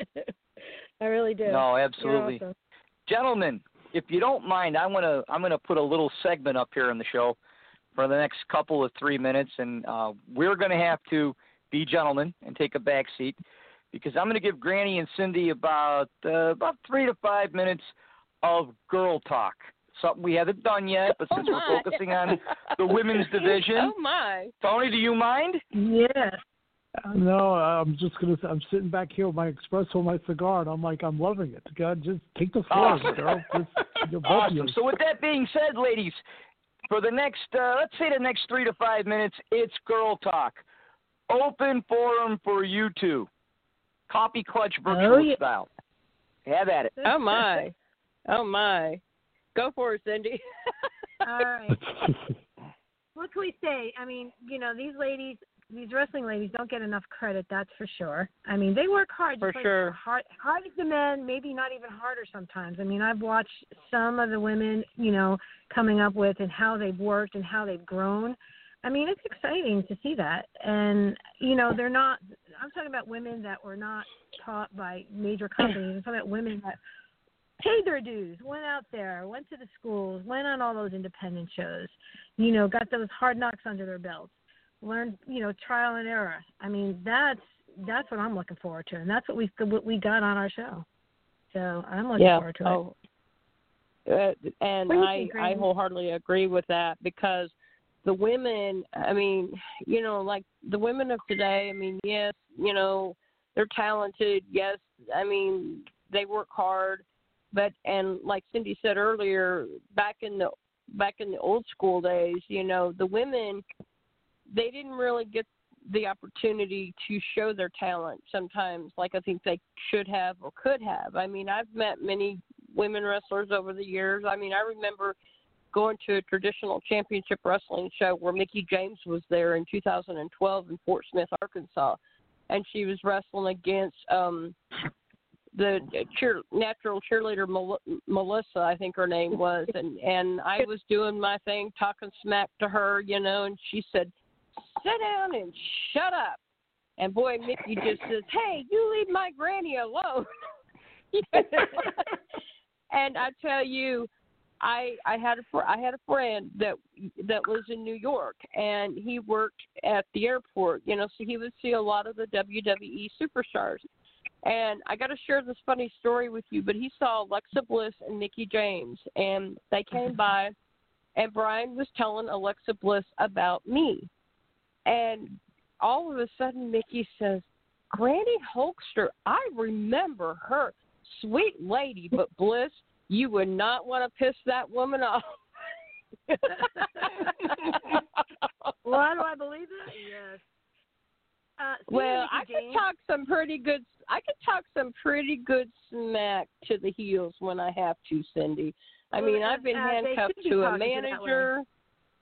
I really do. No, absolutely. Awesome. Gentlemen, if you don't mind, I want to I'm going to put a little segment up here in the show for the next couple of three minutes, and uh, we're going to have to be gentlemen and take a back seat because I'm going to give Granny and Cindy about uh, about three to five minutes of girl talk. Something we haven't done yet, but since oh we're focusing on the women's division, oh my, Tony, do you mind? Yes. No, I'm just gonna. I'm sitting back here with my espresso, my cigar, and I'm like, I'm loving it. God, just take the floor, Awesome. girl. Just, you're both Awesome. you. So with that being said, ladies, for the next, uh, let's say the next three to five minutes, it's girl talk. Open forum for you two. Copy clutch virtual Oh, yeah. style. Have at it. oh my, oh my. Go for it, Cindy. All right. What can we say? I mean, you know, these ladies, these wrestling ladies don't get enough credit, that's for sure. I mean, they work hard. For just like sure. Hard, hard as the men, maybe not even harder sometimes. I mean, I've watched some of the women, you know, coming up with and how they've worked and how they've grown. I mean, it's exciting to see that. And, you know, they're not, I'm talking about women that were not taught by major companies. I'm talking about women that paid their dues, went out there, went to the schools, went on all those independent shows, you know, got those hard knocks under their belts, learned, you know, trial and error. I mean, that's that's what I'm looking forward to, and that's what we what we got on our show. So I'm looking yeah. forward to oh. it. Uh, and What do you I, think, I Granny? wholeheartedly agree with that because the women, I mean, you know, like the women of today, I mean, yes, you know, they're talented. Yes, I mean, they work hard. But and like Cindy said earlier, back in the back in the old school days, you know, the women, they didn't really get the opportunity to show their talent sometimes like I think they should have or could have. I mean, I've met many women wrestlers over the years. I mean, I remember going to a traditional championship wrestling show where Mickie James was there in two thousand twelve in Fort Smith, Arkansas, and she was wrestling against um the cheer, natural cheerleader Mel- Melissa, I think her name was, and, and I was doing my thing, talking smack to her, you know, and she said, sit down and shut up. And boy, Mickie just says, hey, you leave my granny alone. And I tell you, I I had a I had a friend that that lives in New York, and he worked at the airport, you know, so he would see a lot of the W W E superstars. And I got to share this funny story with you, but he saw Alexa Bliss and Mickie James, and they came by, and Brian was telling Alexa Bliss about me. And all of a sudden, Mickie says, Granny Hulkster, I remember her. Sweet lady, but Bliss, you would not want to piss that woman off. Why do I believe that? Yes. Uh, well, I James, could talk some pretty good. I could talk some pretty good smack to the heels when I have to, Cindy. I Well, mean, uh, I've been uh, they handcuffed should be to a talking to you that manager.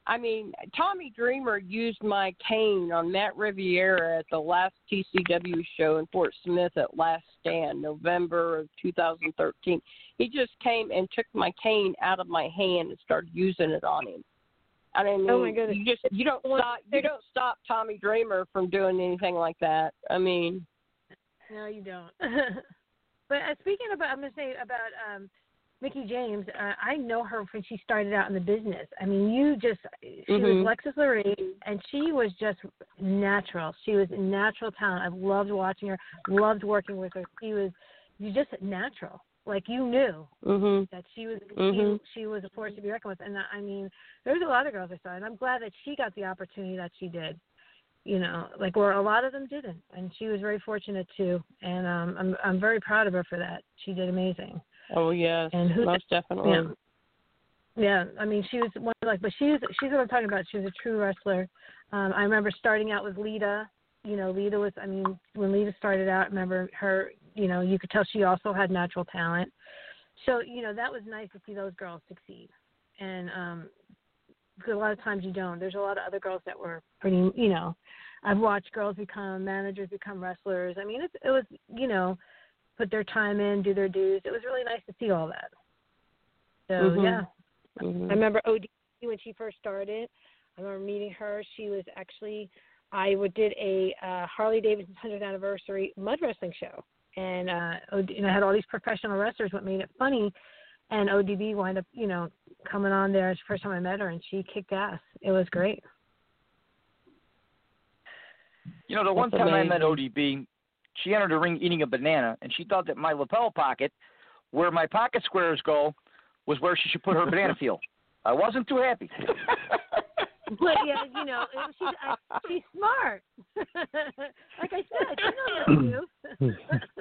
I mean, Tommy Dreamer used my cane on Matt Riviera at the last T C W show in Fort Smith at Last Stand, November of two thousand thirteen. He just came and took my cane out of my hand and started using it on him. I mean, oh my goodness. you just you don't stop you don't stop Tommy Dreamer from doing anything like that. I mean, no, you don't. But uh, speaking about, I'm going to say about um, Mickie James. Uh, I know her when she started out in the business. I mean, you just she mm-hmm. was Lexus Lurie, and she was just natural. She was a natural talent. I loved watching her. Loved working with her. She was you just natural. Like you knew mm-hmm. that she was mm-hmm. she, she was a force to be reckoned with. And I mean, there's a lot of girls I saw, and I'm glad that she got the opportunity that she did. You know, like where a lot of them didn't, and she was very fortunate too. And um, I'm I'm very proud of her for that. She did amazing. Oh yes, and who, most definitely. Yeah. yeah, I mean, she was one like, but she's she's what I'm talking about. She was a true wrestler. Um, I remember starting out with Lita. You know, Lita was. I mean, when Lita started out, I remember her. You know, you could tell she also had natural talent. So, you know, that was nice to see those girls succeed. And um, because a lot of times you don't. There's a lot of other girls that were pretty, you know, I've watched girls become managers, become wrestlers. I mean, it, it was, you know, put their time in, do their dues. It was really nice to see all that. So, mm-hmm. yeah. Mm-hmm. I remember O D when she first started. I remember meeting her. She was actually, I did a uh, Harley Davidson's one hundredth anniversary mud wrestling show. And, uh, and I had all these professional wrestlers, what made it funny. And O D B wound up, you know, coming on there. It's the first time I met her, and she kicked ass. It was great. You know, the one That's time amazing. I met O D B, she entered a ring eating a banana, and she thought that my lapel pocket, where my pocket squares go, was where she should put her banana peel. I wasn't too happy. But, yeah, you know, she's, I, she's smart. Like I said, she knows what to do.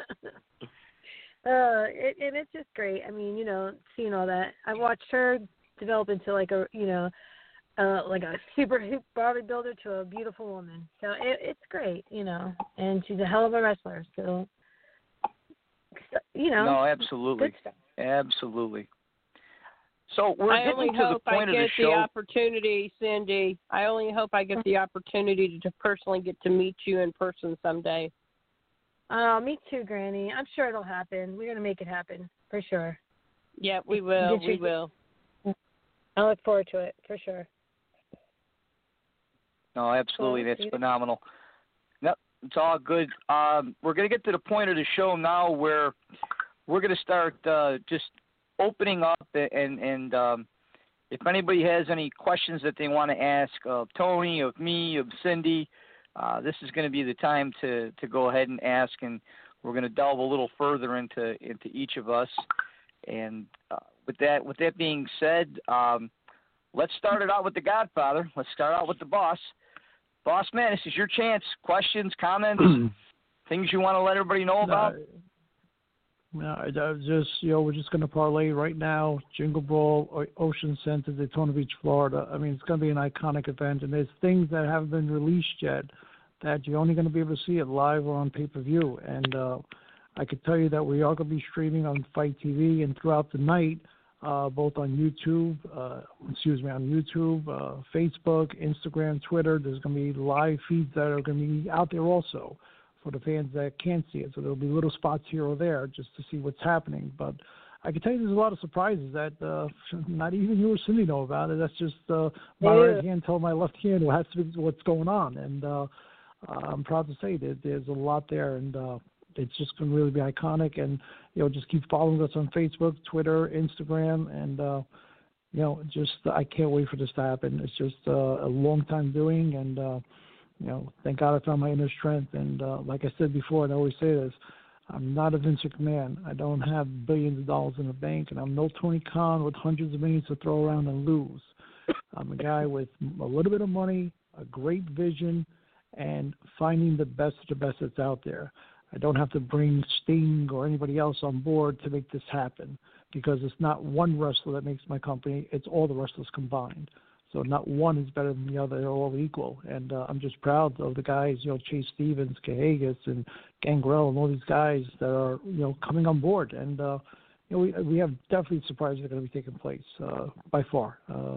uh, it, and it's just great. I mean, you know, seeing all that. I watched her develop into, like, a, you know, uh, like a super hoop Barbie builder to a beautiful woman. So it, it's great, you know, and she's a hell of a wrestler. So, you know. No, absolutely. Good stuff. Absolutely. So we're I getting only to hope the point I of get the the show. opportunity, Cindy. I only hope I get the opportunity to personally get to meet you in person someday. Oh, me too, Granny. I'm sure it'll happen. We're going to make it happen, for sure. Yeah, we will. Did We you- will. I look forward to it, for sure. No, absolutely. Cool. That's phenomenal. No, it's all good. Um, we're going to get to the point of the show now where we're going to start uh, just opening up, and, and um, if anybody has any questions that they want to ask of Tony, of me, of Cindy, uh, this is going to be the time to, to go ahead and ask, and we're going to delve a little further into into each of us. And uh, with that with that being said, um, let's start it out with the Godfather. Let's start out with the boss. Boss man, this is your chance. Questions, comments, things you want to let everybody know about? No, I, I just, you know, we're just going to parlay right now. Jingle Ball, O- Ocean Center, Daytona Beach, Florida. I mean, it's going to be an iconic event, and there's things that haven't been released yet that you're only going to be able to see it live or on pay-per-view. And uh, I can tell you that we are going to be streaming on Fight T V and throughout the night, uh, both on YouTube, uh, excuse me, on YouTube, uh, Facebook, Instagram, Twitter. There's going to be live feeds that are going to be out there also for the fans that can't see it. So there'll be little spots here or there just to see what's happening. But I can tell you there's a lot of surprises that uh, not even you or Cindy know about it. That's just uh, my Yeah. right hand telling my left hand what has to be what's going on. And uh, uh, I'm proud to say that there's a lot there, and uh, it's just going to really be iconic. And, you know, just keep following us on Facebook, Twitter, Instagram, and, uh, you know, just I can't wait for this to happen. It's just uh, a long time doing, and, uh, you know, thank God I found my inner strength. And uh, like I said before, and I always say this, I'm not a Vince McMahon. I don't have billions of dollars in the bank, and I'm no Tony Khan with hundreds of millions to throw around and lose. I'm a guy with a little bit of money, a great vision, and finding the best of the best that's out there. I don't have to bring Sting or anybody else on board to make this happen, because it's not one wrestler that makes my company. It's all the wrestlers combined. So not one is better than the other. They're all equal. And uh, I'm just proud of the guys, you know, Chase Stevens, Cahagas, and Gangrel, and all these guys that are, you know, coming on board. And, uh, you know, we, we have definitely surprises that are going to be taking place uh, by far. Uh,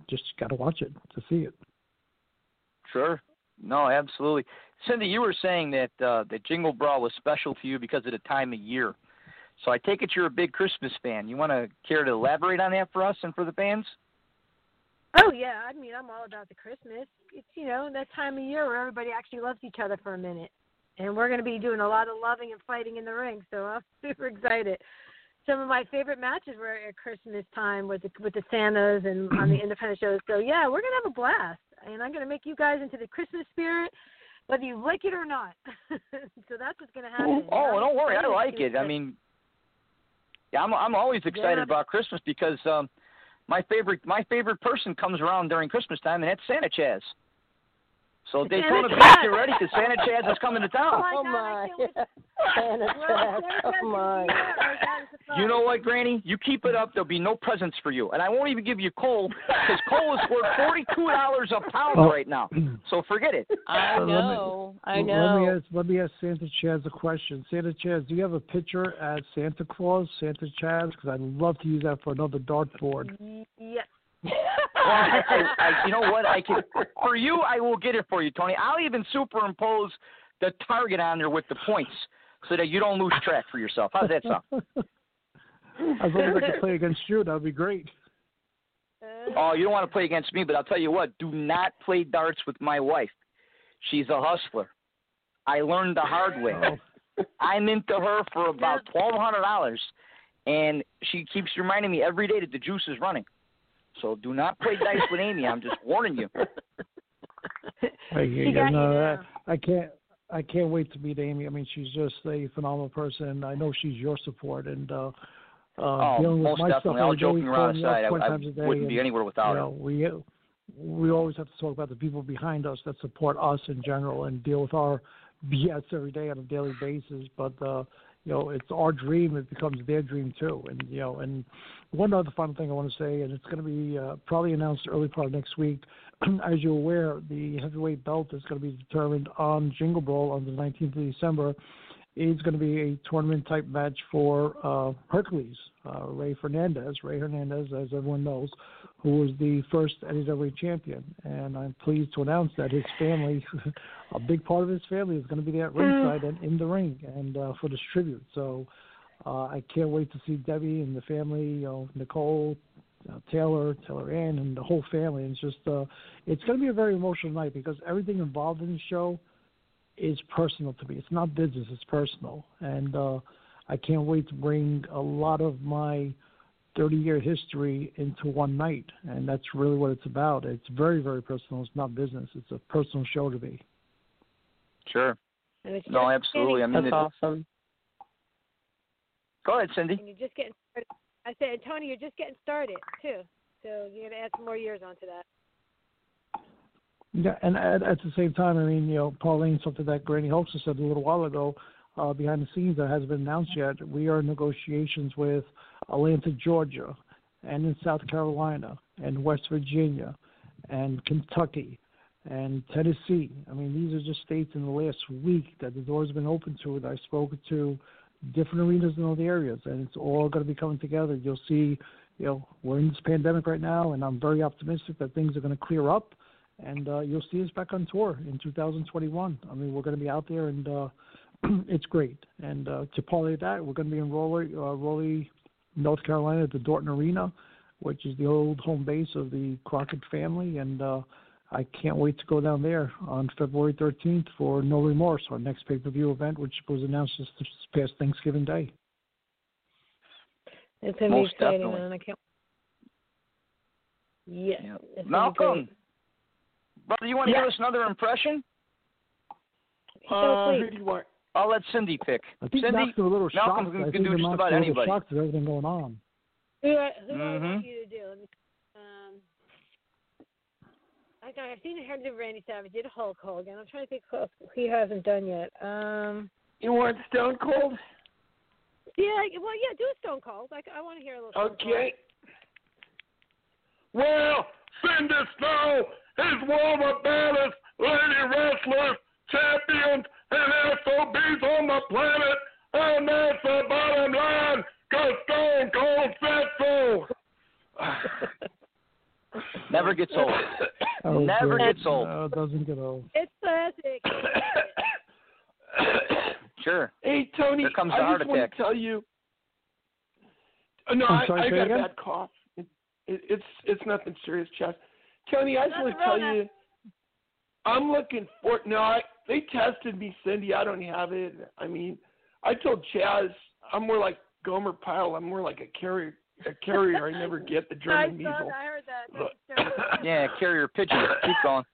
just got to watch it to see it. Sure. No, absolutely. Cindy, you were saying that uh, that Jingle Brawl was special to you because of the time of year. So I take it you're a big Christmas fan. You want to care to elaborate on that for us and for the fans? Oh, yeah. I mean, I'm all about the Christmas. It's, you know, that time of year where everybody actually loves each other for a minute. And we're going to be doing a lot of loving and fighting in the ring, so I'm super excited. Some of my favorite matches were at Christmas time with the, with the Santas and on the independent shows. So, yeah, we're going to have a blast. And I'm going to make you guys into the Christmas spirit, whether you like it or not. So that's what's going to happen. Oh, don't worry. I like it. I mean, yeah, I'm I'm always excited yeah. about Christmas because um, my favorite my favorite person comes around during Christmas time, and that's Santa Chaz. So Daytona Beach, get ready because Santa Chaz is coming to town. Oh, my God. Santa Chaz, oh, my. You know what, Granny? You keep it up, there'll be no presents for you. And I won't even give you coal because coal is worth forty-two dollars a pound oh. right now. So forget it. I know. I know. Let me, ask, let me ask Santa Chaz a question. Santa Chaz, do you have a picture at Santa Claus, Santa Chaz? Because I'd love to use that for another dartboard. Yes. Well, I, I, I, you know what? I can for you. I will get it for you, Tony. I'll even superimpose the target on there with the points so that you don't lose track for yourself. How's that sound? As long as I can play against you, that would be great. Oh, you don't want to play against me, but I'll tell you what. Do not play darts with my wife. She's a hustler. I learned the hard way. Oh. I'm into her for about twelve hundred dollars, and she keeps reminding me every day that the juice is running. So do not play dice with Amy. I'm just warning you. I, you know, I, I can't. I can't wait to meet Amy. I mean, she's just a phenomenal person. I know she's your support, and uh, uh, oh, dealing with most my definitely. stuff, All joking around aside, I, I wouldn't and, be anywhere without you her. know, we we always have to talk about the people behind us that support us in general and deal with our B S every day on a daily basis. But uh, you know, it's our dream. It becomes their dream too. And you know, and one other fun thing I want to say, and it's going to be uh, probably announced early part of next week. As you're aware, the heavyweight belt is going to be determined on Jingle Brawl on the nineteenth of December. It's going to be a tournament-type match for uh, Hercules, uh, Ray Fernandez. Ray Hernandez, as everyone knows, who was the first N W A champion. And I'm pleased to announce that his family, a big part of his family, is going to be there at ringside and in the ring and uh, for this tribute. So uh, I can't wait to see Debbie and the family, you know, Nicole, Uh, Taylor, Taylor Ann, and the whole family. It's just, uh, it's going to be a very emotional night because everything involved in the show is personal to me. It's not business, it's personal. And uh, I can't wait to bring a lot of my thirty-year history into one night. And that's really what it's about. It's very, very personal. It's not business. It's a personal show to me. Sure. No, absolutely. I mean, that's it, awesome. Go ahead, Cindy. And you're just getting started. I said, Tony, you're just getting started, too. So you're going to add some more years onto that. Yeah, and at, at the same time, I mean, you know, Pauline, something that Granny Hoaxer said a little while ago, uh, behind the scenes that hasn't been announced yet, we are in negotiations with Atlanta, Georgia, and in South Carolina, and West Virginia, and Kentucky, and Tennessee. I mean, these are just states in the last week that the door's been open to, and I've spoken to different arenas in all the areas, and it's all going to be coming together. You'll see, you know, we're in this pandemic right now, and I'm very optimistic that things are going to clear up, and uh, you'll see us back on tour in two thousand twenty-one. I mean, we're going to be out there, and uh, it's great. And uh, to parlay that, we're going to be in Raleigh, uh, Raleigh, North Carolina at the Dorton Arena, which is the old home base of the Crockett family, and uh, I can't wait to go down there on February thirteenth for No Remorse, our next pay-per-view event, which was announced this past Thanksgiving Day. It's going to be exciting, definitely. man. I can't. Yes. Yeah. Malcolm, brother, you want to yeah. give us another impression? Uh, who do you want? I'll let Cindy pick. I think Cindy, Matt's a little Malcolm shocked. can, I can think do just Matt's about a little anybody. shocked at everything going on. Who, do I, who mm-hmm. do I want you to do? Let me, um, I, I've seen him do Randy Savage. Did Hulk Hogan. I'm trying to think who he hasn't done yet. Um, You want Stone Cold? yeah, well, yeah, do a Stone Cold. Like, I want to hear a little Stone Okay. Well, Cindy Snow is one of the baddest lady wrestlers, champions, and S O Bs on the planet, and that's the bottom line, because Stone Cold said so. Never gets old. Oh, Never great. gets old. No, it doesn't get old. It's classic. Sure. Hey, Tony, Here comes the I heart just want attack. to tell you. Uh, no, I'm I, sorry, I say got again? a bad cough. It, it, it's it's nothing serious, Chaz. Tony, I just want to tell Rona. you, I'm looking for. No, I, they tested me, Cindy. I don't have it. I mean, I told Chaz I'm more like Gomer Pyle. I'm more like a carrier. A carrier. I never get the I German saw measles. that. I heard that. But, That's terrible. Yeah, carrier pigeon. Keep going.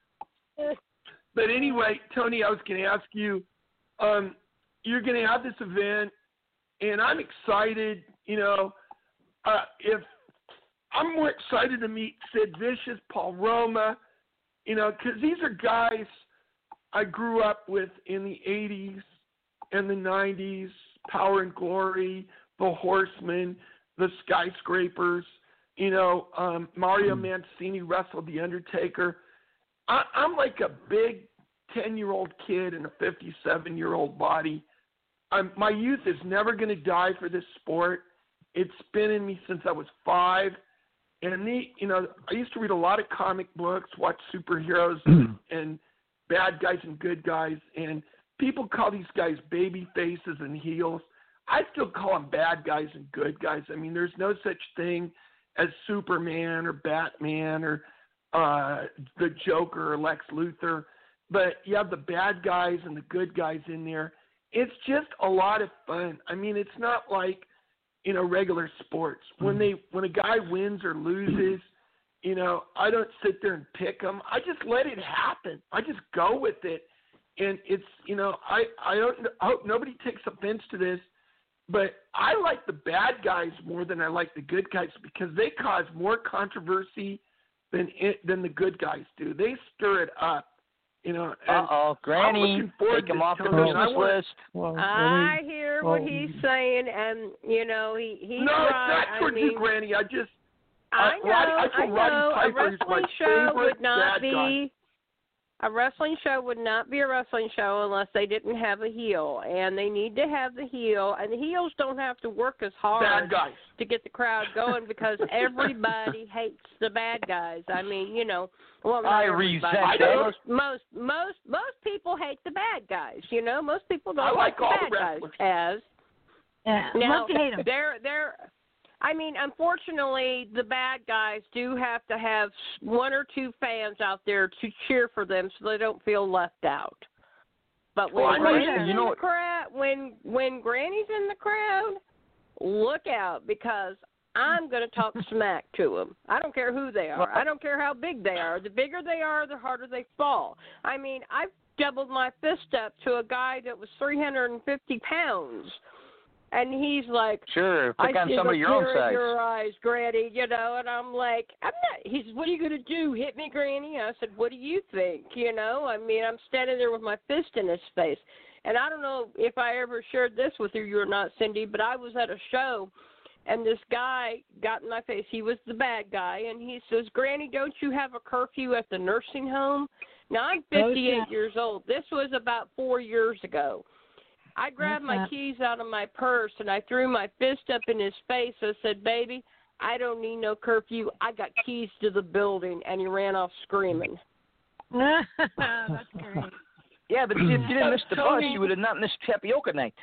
but anyway, Tony, I was going to ask you. Um, you're going to have this event, and I'm excited. You know, uh, if I'm more excited to meet Sid Vicious, Paul Roma, you know, because these are guys I grew up with in the eighties and the nineties, Power and Glory, The Horsemen, The Skyscrapers, you know, um, Mario Mancini wrestled The Undertaker. I, I'm like a big ten-year-old kid in a fifty-seven-year-old body. I'm, my youth is never going to die for this sport. It's been in me since I was five. And, the, you know, I used to read a lot of comic books, watch superheroes and bad guys and good guys. And people call these guys baby faces and heels. I still call them bad guys and good guys. I mean, there's no such thing as Superman or Batman or uh, the Joker or Lex Luthor. But you have the bad guys and the good guys in there. It's just a lot of fun. I mean, it's not like, you know, regular sports. When they when a guy wins or loses, you know, I don't sit there and pick them. I just let it happen. I just go with it. And it's, you know, I, I, don't, I hope nobody takes offense to this, but I like the bad guys more than I like the good guys because they cause more controversy than it, than the good guys do. They stir it up. You know, Uh oh, Granny, take him off the Christmas list. Well, I well, hear well, what he's saying, and you know he he's no, right. it's not towards I mean, you, Granny. I just I uh, know, Roddy, I, I told Roddy know. Piper A is my wrestling show favorite would not bad be guy. a wrestling show would not be a wrestling show unless they didn't have a heel, and they need to have the heel, and the heels don't have to work as hard Bad guys. to get the crowd going because everybody hates the bad guys. I mean, you know, well, not I everybody. resent that. Most, most, most, most people hate the bad guys. You know, most people don't I like the all bad the guys. wrestlers. As Yeah, now, love to hate them. they're they're. I mean, unfortunately, the bad guys do have to have one or two fans out there to cheer for them, so they don't feel left out. But when Well, I know Granny's that. in You know the what- crowd, when when Granny's in the crowd, look out because I'm going to talk smack to them. I don't care who they are. I don't care how big they are. The bigger they are, the harder they fall. I mean, I've doubled my fist up to a guy that was three hundred fifty pounds. And he's like, Sure, pick I on see somebody the your own tear in size. your eyes, Granny, you know, and I'm like, I'm not, he says, what are you going to do, hit me, Granny? I said, what do you think, you know? I mean, I'm standing there with my fist in his face. And I don't know if I ever shared this with you or not, Cindy, but I was at a show, and this guy got in my face. He was the bad guy, and he says, Granny, don't you have a curfew at the nursing home? Now, I'm fifty-eight Oh, yeah. years old. This was about four years ago. I grabbed my Okay. keys out of my purse, and I threw my fist up in his face. I said, baby, I don't need no curfew. I got keys to the building, and he ran off screaming. That's great. Yeah, but if you didn't miss the bus, Tony- you would have not missed tapioca night.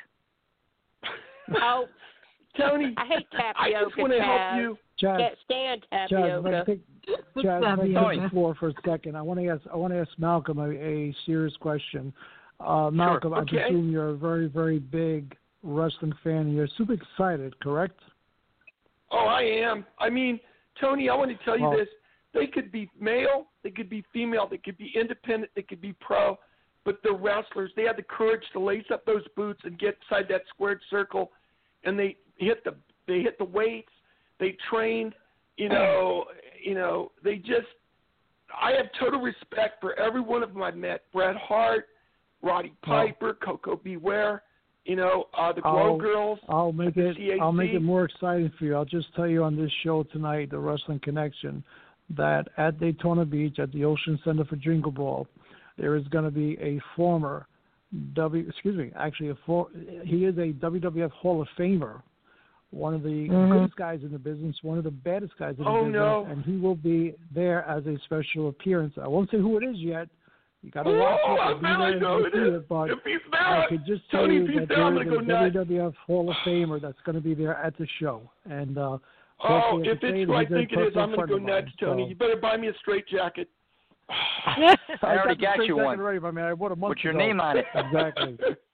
Oh, Tony, I hate I tapioca, just want to Chaz. help you. Chaz, Can't stand Chaz, if I tapioca. can take, Chaz, if I can Tony. take the floor for a second. I want to ask. I want to ask Malcolm a, a serious question. Uh, Malcolm, I okay. presume you're a very, very big wrestling fan, and you're super excited, correct? Oh, I am. I mean, Tony, I want to tell you Well- this. They could be male, they could be female, they could be independent, they could be pro, but they're wrestlers. They have the courage to lace up those boots and get inside that squared circle, and they hit the they hit the weights. They trained, you know, you know. They just. I have total respect for every one of them I've met. Bret Hart, Roddy Piper, Coco Beware, you know, uh, the Glow I'll- Girls. I'll make it. C A C. I'll make it more exciting for you. I'll just tell you on this show tonight, the Wrestling Connection, that at Daytona Beach at the Ocean Center for Jingle Ball, there is going to be a former W. Excuse me, actually a for, he is a W W F Hall of Famer, one of the Mm-hmm. greatest guys in the business, one of the baddest guys in the Oh, business, no. and he will be there as a special appearance. I won't say who it is yet. You got to Oh, watch it I and be bet I there know and it see is. it. But If he's there, I could just tell Tony, you if he's that there, I'm there is gonna a go nuts. W W F Hall of Famer that's going to be there at the show. And uh, Oh, hopefully I if can say it's that who I he's a think it is, personal I'm going to friend go of mine. nuts, Tony. So- You better buy me a straight jacket. I already the got straight you jacket one. Ready, my man. I bought a month Put your ago. name on it. Exactly.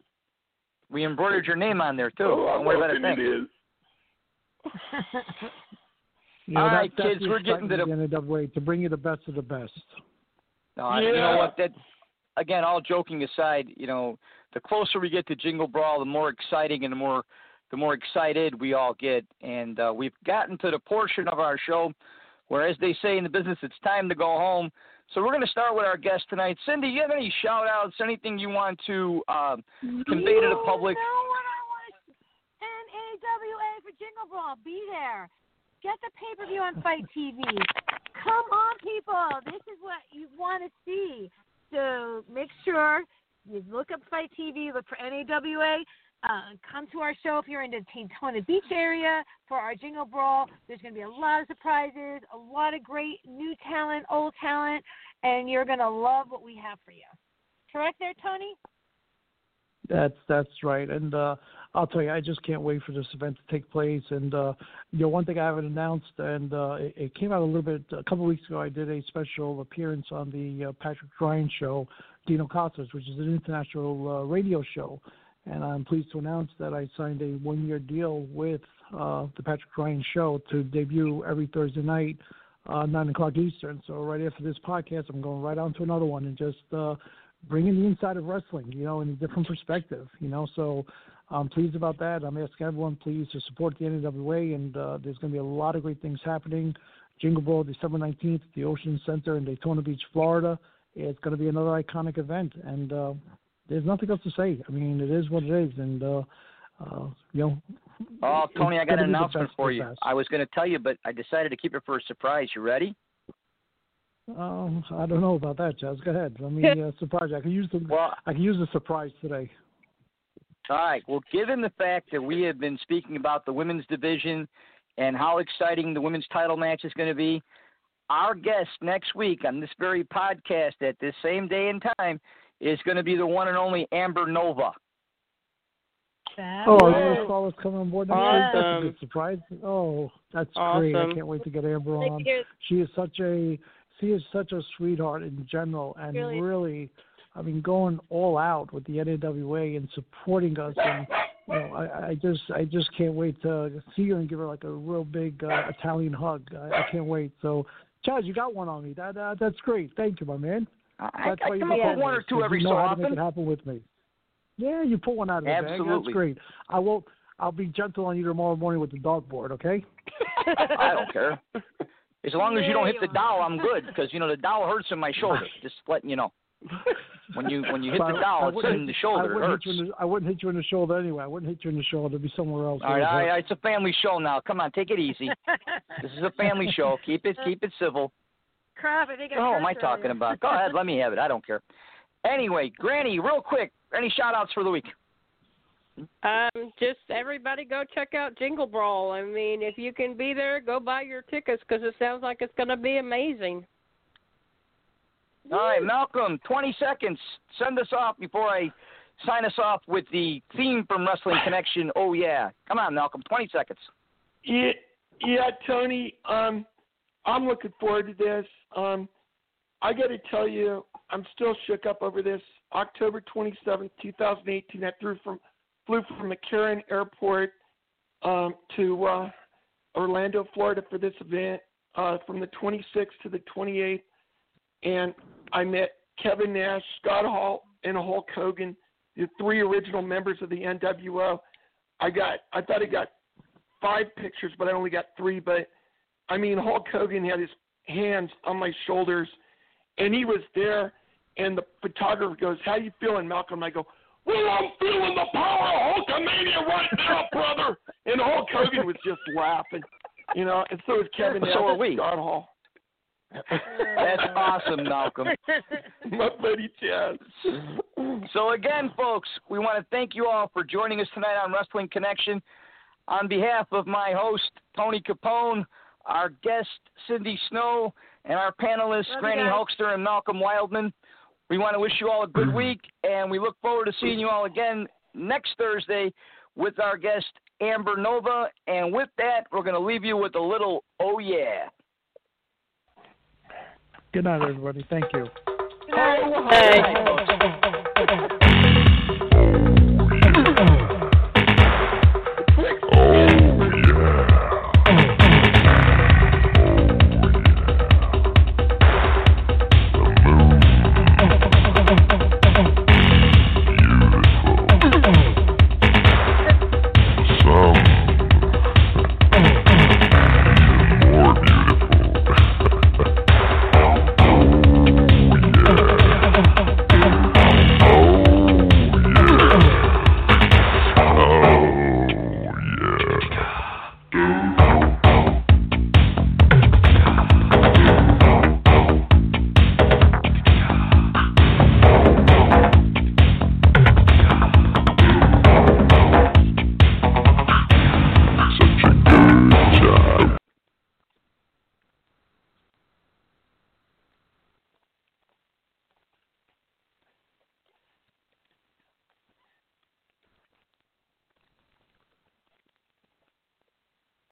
We embroidered your name on there too. Oh, Don't I'm worry about a hoping it thing. is. You know, All that's, right, that's kids, the we're getting to excitement the- of the N W A, to bring you the best of the best. No, I- you know Yeah. what? That again, all joking aside, you know, the closer we get to Jingle Brawl, the more exciting and the more the more excited we all get. And uh, we've gotten to the portion of our show where, as they say in the business, it's time to go home. So we're going to start with our guest tonight. Cindy, you have any shout-outs, anything you want to uh, convey to the public? You know what I want? N A W A for Jingle Brawl. Be there. Get the pay-per-view on Fight T V. Come on, people. This is what you want to see. So make sure you look up Fight T V, look for N A W A. Uh, come to our show if you're in the Daytona Beach area for our Jingle Brawl. There's going to be a lot of surprises, a lot of great new talent, old talent, and you're going to love what we have for you. Correct there, Tony? That's that's right, and uh, I'll tell you, I just can't wait for this event to take place. And uh, you know, one thing I haven't announced, and uh, it, it came out a little bit a couple of weeks ago. I did a special appearance on the uh, Patrick Ryan show, Dino Costas, which is an international uh, radio show, and I'm pleased to announce that I signed a one-year deal with uh, the Patrick Ryan show to debut every Thursday night, uh, nine o'clock Eastern. So right after this podcast, I'm going right on to another one and just. Uh, bringing the inside of wrestling, you know, in a different perspective, you know. So I'm pleased about that. I'm asking everyone, please, to support the N A W A, and uh, there's going to be a lot of great things happening. Jingle Brawl, December nineteenth at the Ocean Center in Daytona Beach, Florida. It's going to be another iconic event, and uh, there's nothing else to say. I mean, it is what it is, and, uh, uh, you know. Oh, Tony, I got an the announcement best for of you. the best. I was going to tell you, but I decided to keep it for a surprise. You ready? Um, I don't know about that, Chaz. Go ahead. I mean, uh, surprise. I can use the Well, I can use the surprise today. all right. Well, given the fact that we have been speaking about the women's division and how exciting the women's title match is going to be, our guest next week on this very podcast at this same day and time is going to be the one and only Amber Nova. That's Oh, good. you want to call us coming on board next week? That's a Awesome. good surprise. Oh, that's great. I Awesome. can't wait to get Amber Thank on. you. She is such a she is such a sweetheart in general, and Really? really, I mean, going all out with the N A W A and supporting us. And you know, I, I just I just can't wait to see her and give her like a real big uh, Italian hug. I, I can't wait. So, Chaz, you got one on me. That uh, that's great. Thank you, my man. I, That's I why you come up call with me, one or two 'cause every you know so how to make often. it happen with me. Yeah, you pull one out of the bag. Absolutely. That's great. I won't. I'll be gentle on you tomorrow morning with the dartboard. Okay. I don't care. As long as you don't hit the Yeah. dowel, I'm good, because, you know, the dowel hurts in my shoulder. Just letting you know. When you when you hit But the I- I dowel, it's wouldn't in the hit- I shoulder. It wouldn't hurts. hit you in the, I wouldn't hit you in the shoulder anyway. I wouldn't hit you in the shoulder. It'd be somewhere else. All right, where it all hurts. right, it's a family show now. Come on, take it easy. This is a family show. Keep it keep it civil. Crap, I think I What the hell am I cursed talking earlier. about? Go ahead, let me have it. I don't care. Anyway, Granny, real quick, any shout-outs for the week? Um, just everybody go check out Jingle Brawl. I mean, if you can be there, go buy your tickets because it sounds like it's going to be amazing. All right, Malcolm, twenty seconds. Send us off before I sign us off with the theme from Wrestling Connection. Oh, yeah. Come on, Malcolm, twenty seconds. Yeah, yeah, Tony. Um, I'm looking forward to this. Um, I got to tell you, I'm still shook up over this. October twenty-seventh, twenty eighteen, I flew from flew from McCarran Airport um, to uh, Orlando, Florida, for this event. Uh, from the twenty-sixth to the twenty-eighth, and I met Kevin Nash, Scott Hall, and Hulk Hogan, the three original members of the N W O. I got, I thought I got five pictures, but I only got three. But I mean, Hulk Hogan had his hands on my shoulders, and he was there. And the photographer goes, "How you feeling, Malcolm?" I go, "Well, I'm feeling the power of Hulkamania right now, brother." And Hulk Hogan was just laughing, you know. And so was Kevin Nash, So are we. Scott Hall. That's awesome, Malcolm. My buddy Chaz. So again, folks, we want to thank you all for joining us tonight on Wrestling Connection. on behalf of my host, Tony Capone, our guest, Cindy Snow, and our panelists, Love Granny Hulkster and Malcolm Wildman, we want to wish you all a good week, and we look forward to seeing you all again next Thursday with our guest, Amber Nova. And with that, we're going to leave you with a little oh yeah. Good night, everybody. Thank you. Good night. Hey.